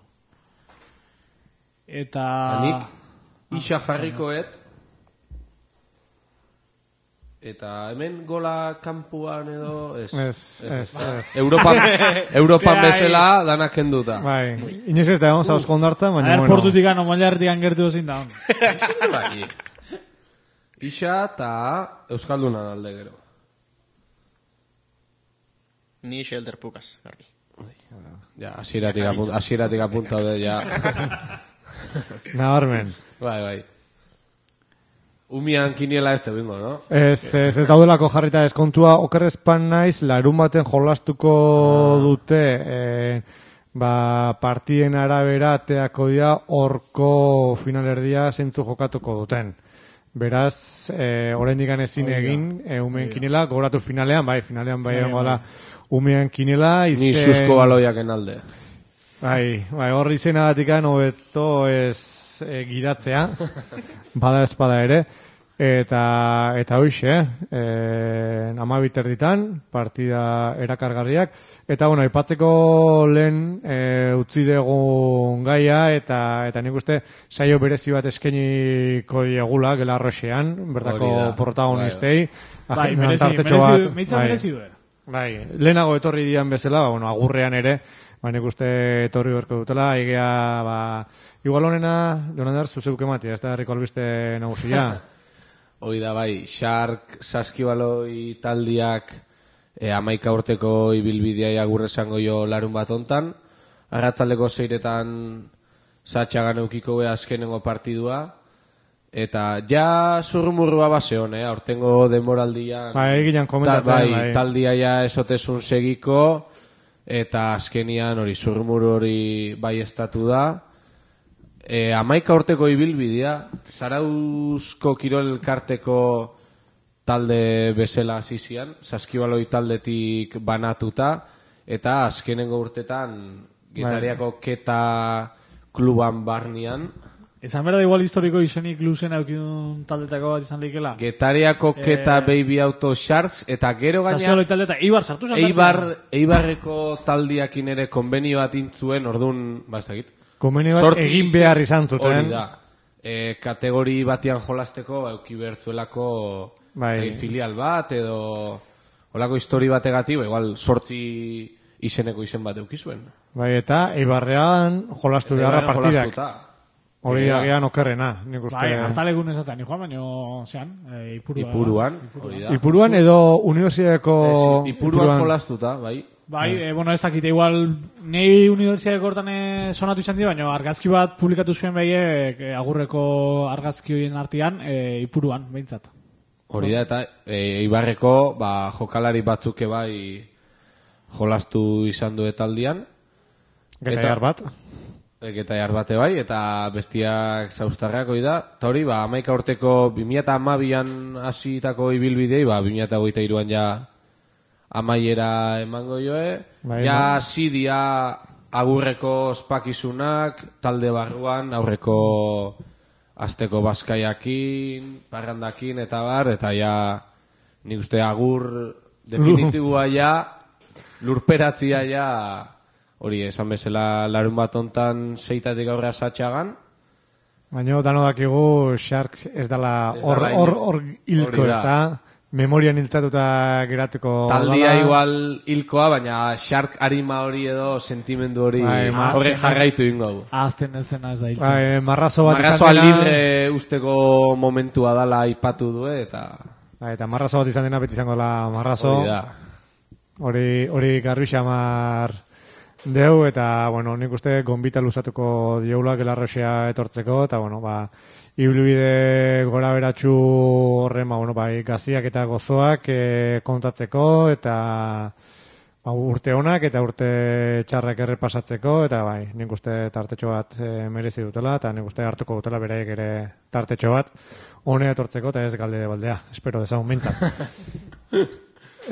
Eta... Nik isa jarrikoet Eta hemen gola kanpuan edo... Ez. Europan bezala danak kenduta. Bai, inoiz ez da, zauzko ondartzen, baina, bueno. Airportutik gano, mailarretik gertu ezin da. Bai. Ixa eta Euskalduna alde gero. Ni Shelter Pukas, garbi. Ja, hasieratik apunta de ja. Nabarmen. Bai. Umian kiniela ez bingo, no? Ez daudelako jarrita eskontua, okerrezpan naiz, larun baten jolastuko dute, partien arabera ateako dira orko finalerdia zentzu jokatuko duten. Beraz, oraindik ezin egin, umeen kinela, gogoratu finalean bai egongo da umeen kinela. Ni susko baloiaken alde. Bai, horri izenagatikan hobeto ez gidatzea, bada espada ere, eta hoixe, 12 erditan, partida erakargarriak, eta bueno, aipatzeko lehen utzi dugun gaia, eta nik uste saio berezi bat eskeniko diegula, gela arroxean, bertako protagonistei, merezi du. Bai, lehenago etorri dian bezala, agurrean ere, nik uste etorri berko dutela, egea, igual honena, Jonandar, zuzeuk ematia, ez da herriko albiste nagusia. Hoi da bai, Shark saskibaloi taldiak 11 urteko ibilbidea agurre esango jo larun bat hontan, arratzaldeko 6etan satxagan eukiko azkenengo partidua, eta ja zurrumurrua base hon, aurtengo denboraldian eginan komentatzen, taldia ja esotezun segiko, eta azkenian hori zurrumurru hori bai estatu da. 11 urteko ibilbidea, Zarauzko Kirol Elkarteko talde bezala hasi zian, saskibaloi taldetik banatuta, eta azkenengo urtetan Getariako Keta kluban barnian. Esan berda igual historiko izenik luzen aukidun taldetako bat izan daikela. Getariako Keta Baby Auto Sharks, eta gero gaina... Saskibaloi taldeta, Eibar sartu zan. Eibarreko taldiakin ere konbenio bat intzuen, orduan, ez dakit. Konbenio bat egin behar izan zuten. Hori da. Kategori batian jolasteko, euki behartzuelako filial bat, edo holako histori bategati, igual 8 izeneko izen bat eukizuen. Bai, eta Eibarrean jolastu beharra partidak. Hori agian okerrena, nik uste. Bai, hartalegun ezaten, nikoa, baina zean, Ipuruan, hori da. Ipuruan edo unibertsitateko... Ipuruan jolastuta, bai. Bai, ez dakite, igual, nahi unibertsitateko hortan sonatu izan dira, baina argazki bat publikatu zuen behiek agurreko argazki horien artean, Ipuruan, behintzat. Hori da, eta Eibarreko jokalari batzuke bai jolastu izan du etaldian. Getaiar bat. Getaiar bate bai, eta bestiak zaustarrak hori da. Eta hori, 11 urteko 2012an hasitako ibilbidei, 2023an ja amaiera emango joe. Ja zidia agurreko ospakizunak, talde barruan, aurreko asteko bazkaiakin, parrandakin, eta eta ja, nik uste agur definitibua ja, lurperatzia ja, hori esan bezala larun bat hontan 6tatik aurrea satxagan. Baina dano dakigu Shark ez dela hor hilko, ez da? Memorian hiltzatuta geratuko... Taldia igual hilkoa, baina Shark arima hori edo sentimendu hori horre jarraitu ingo. Azten ez dena ez da hiltzen. Marrazo bat izan dena... libre usteko momentua dala aipatu du, eta... Eta marrazo bat izan dena beti izango la marrazo. Hori garbi xamar deu, eta, nik uste gonbita luzatuko dieula gelarroxea etortzeko, eta, ibilbide gora beratxu horren, gaziak eta gozoak kontatzeko, eta urte honak eta urte txarrak errepasatzeko, eta nik uste tartetxo bat merezi dutela, eta nik uste hartuko dutela beraiek ere tartetxo bat honea etortzeko, eta ez galde baldea, espero dezagun mintzat.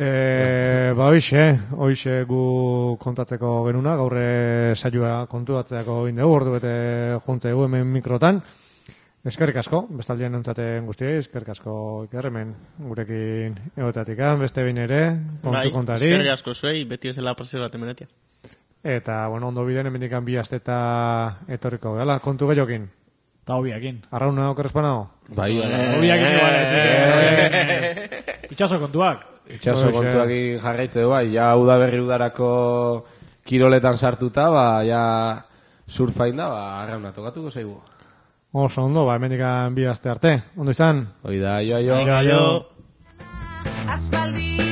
Hoixe gu kontatzeko genuna, gaurre saioa kontuatzeako indegu, ordu bete juntzegu hemen mikrotan. Eskerrik asko, bestaldian entzaten guztiei, eskerrik asko ikerremen gurekin egotatik, beste behin ere, kontari. Eskerrik asko zuei, beti ezela prozesio bat emenetia. Eta, ondo biden, hemendikan bi asteta etorriko, gala, kontu gehiokin. Eta hobiakin. Arrauna okerrezpanao? Bai, hobiakin igual, Itxaso kontuak. Itxaso Hoxe. kontuakin jarraitze du, bai, ja udaberri udarako kiroletan sartuta, ba, ja surfain da, ba, arrauna tokatuko zaigu. Oso ondo, ba, hemendikan bi aste arte. Ondo izan? Hoi da, jo. Aio. Aspaldi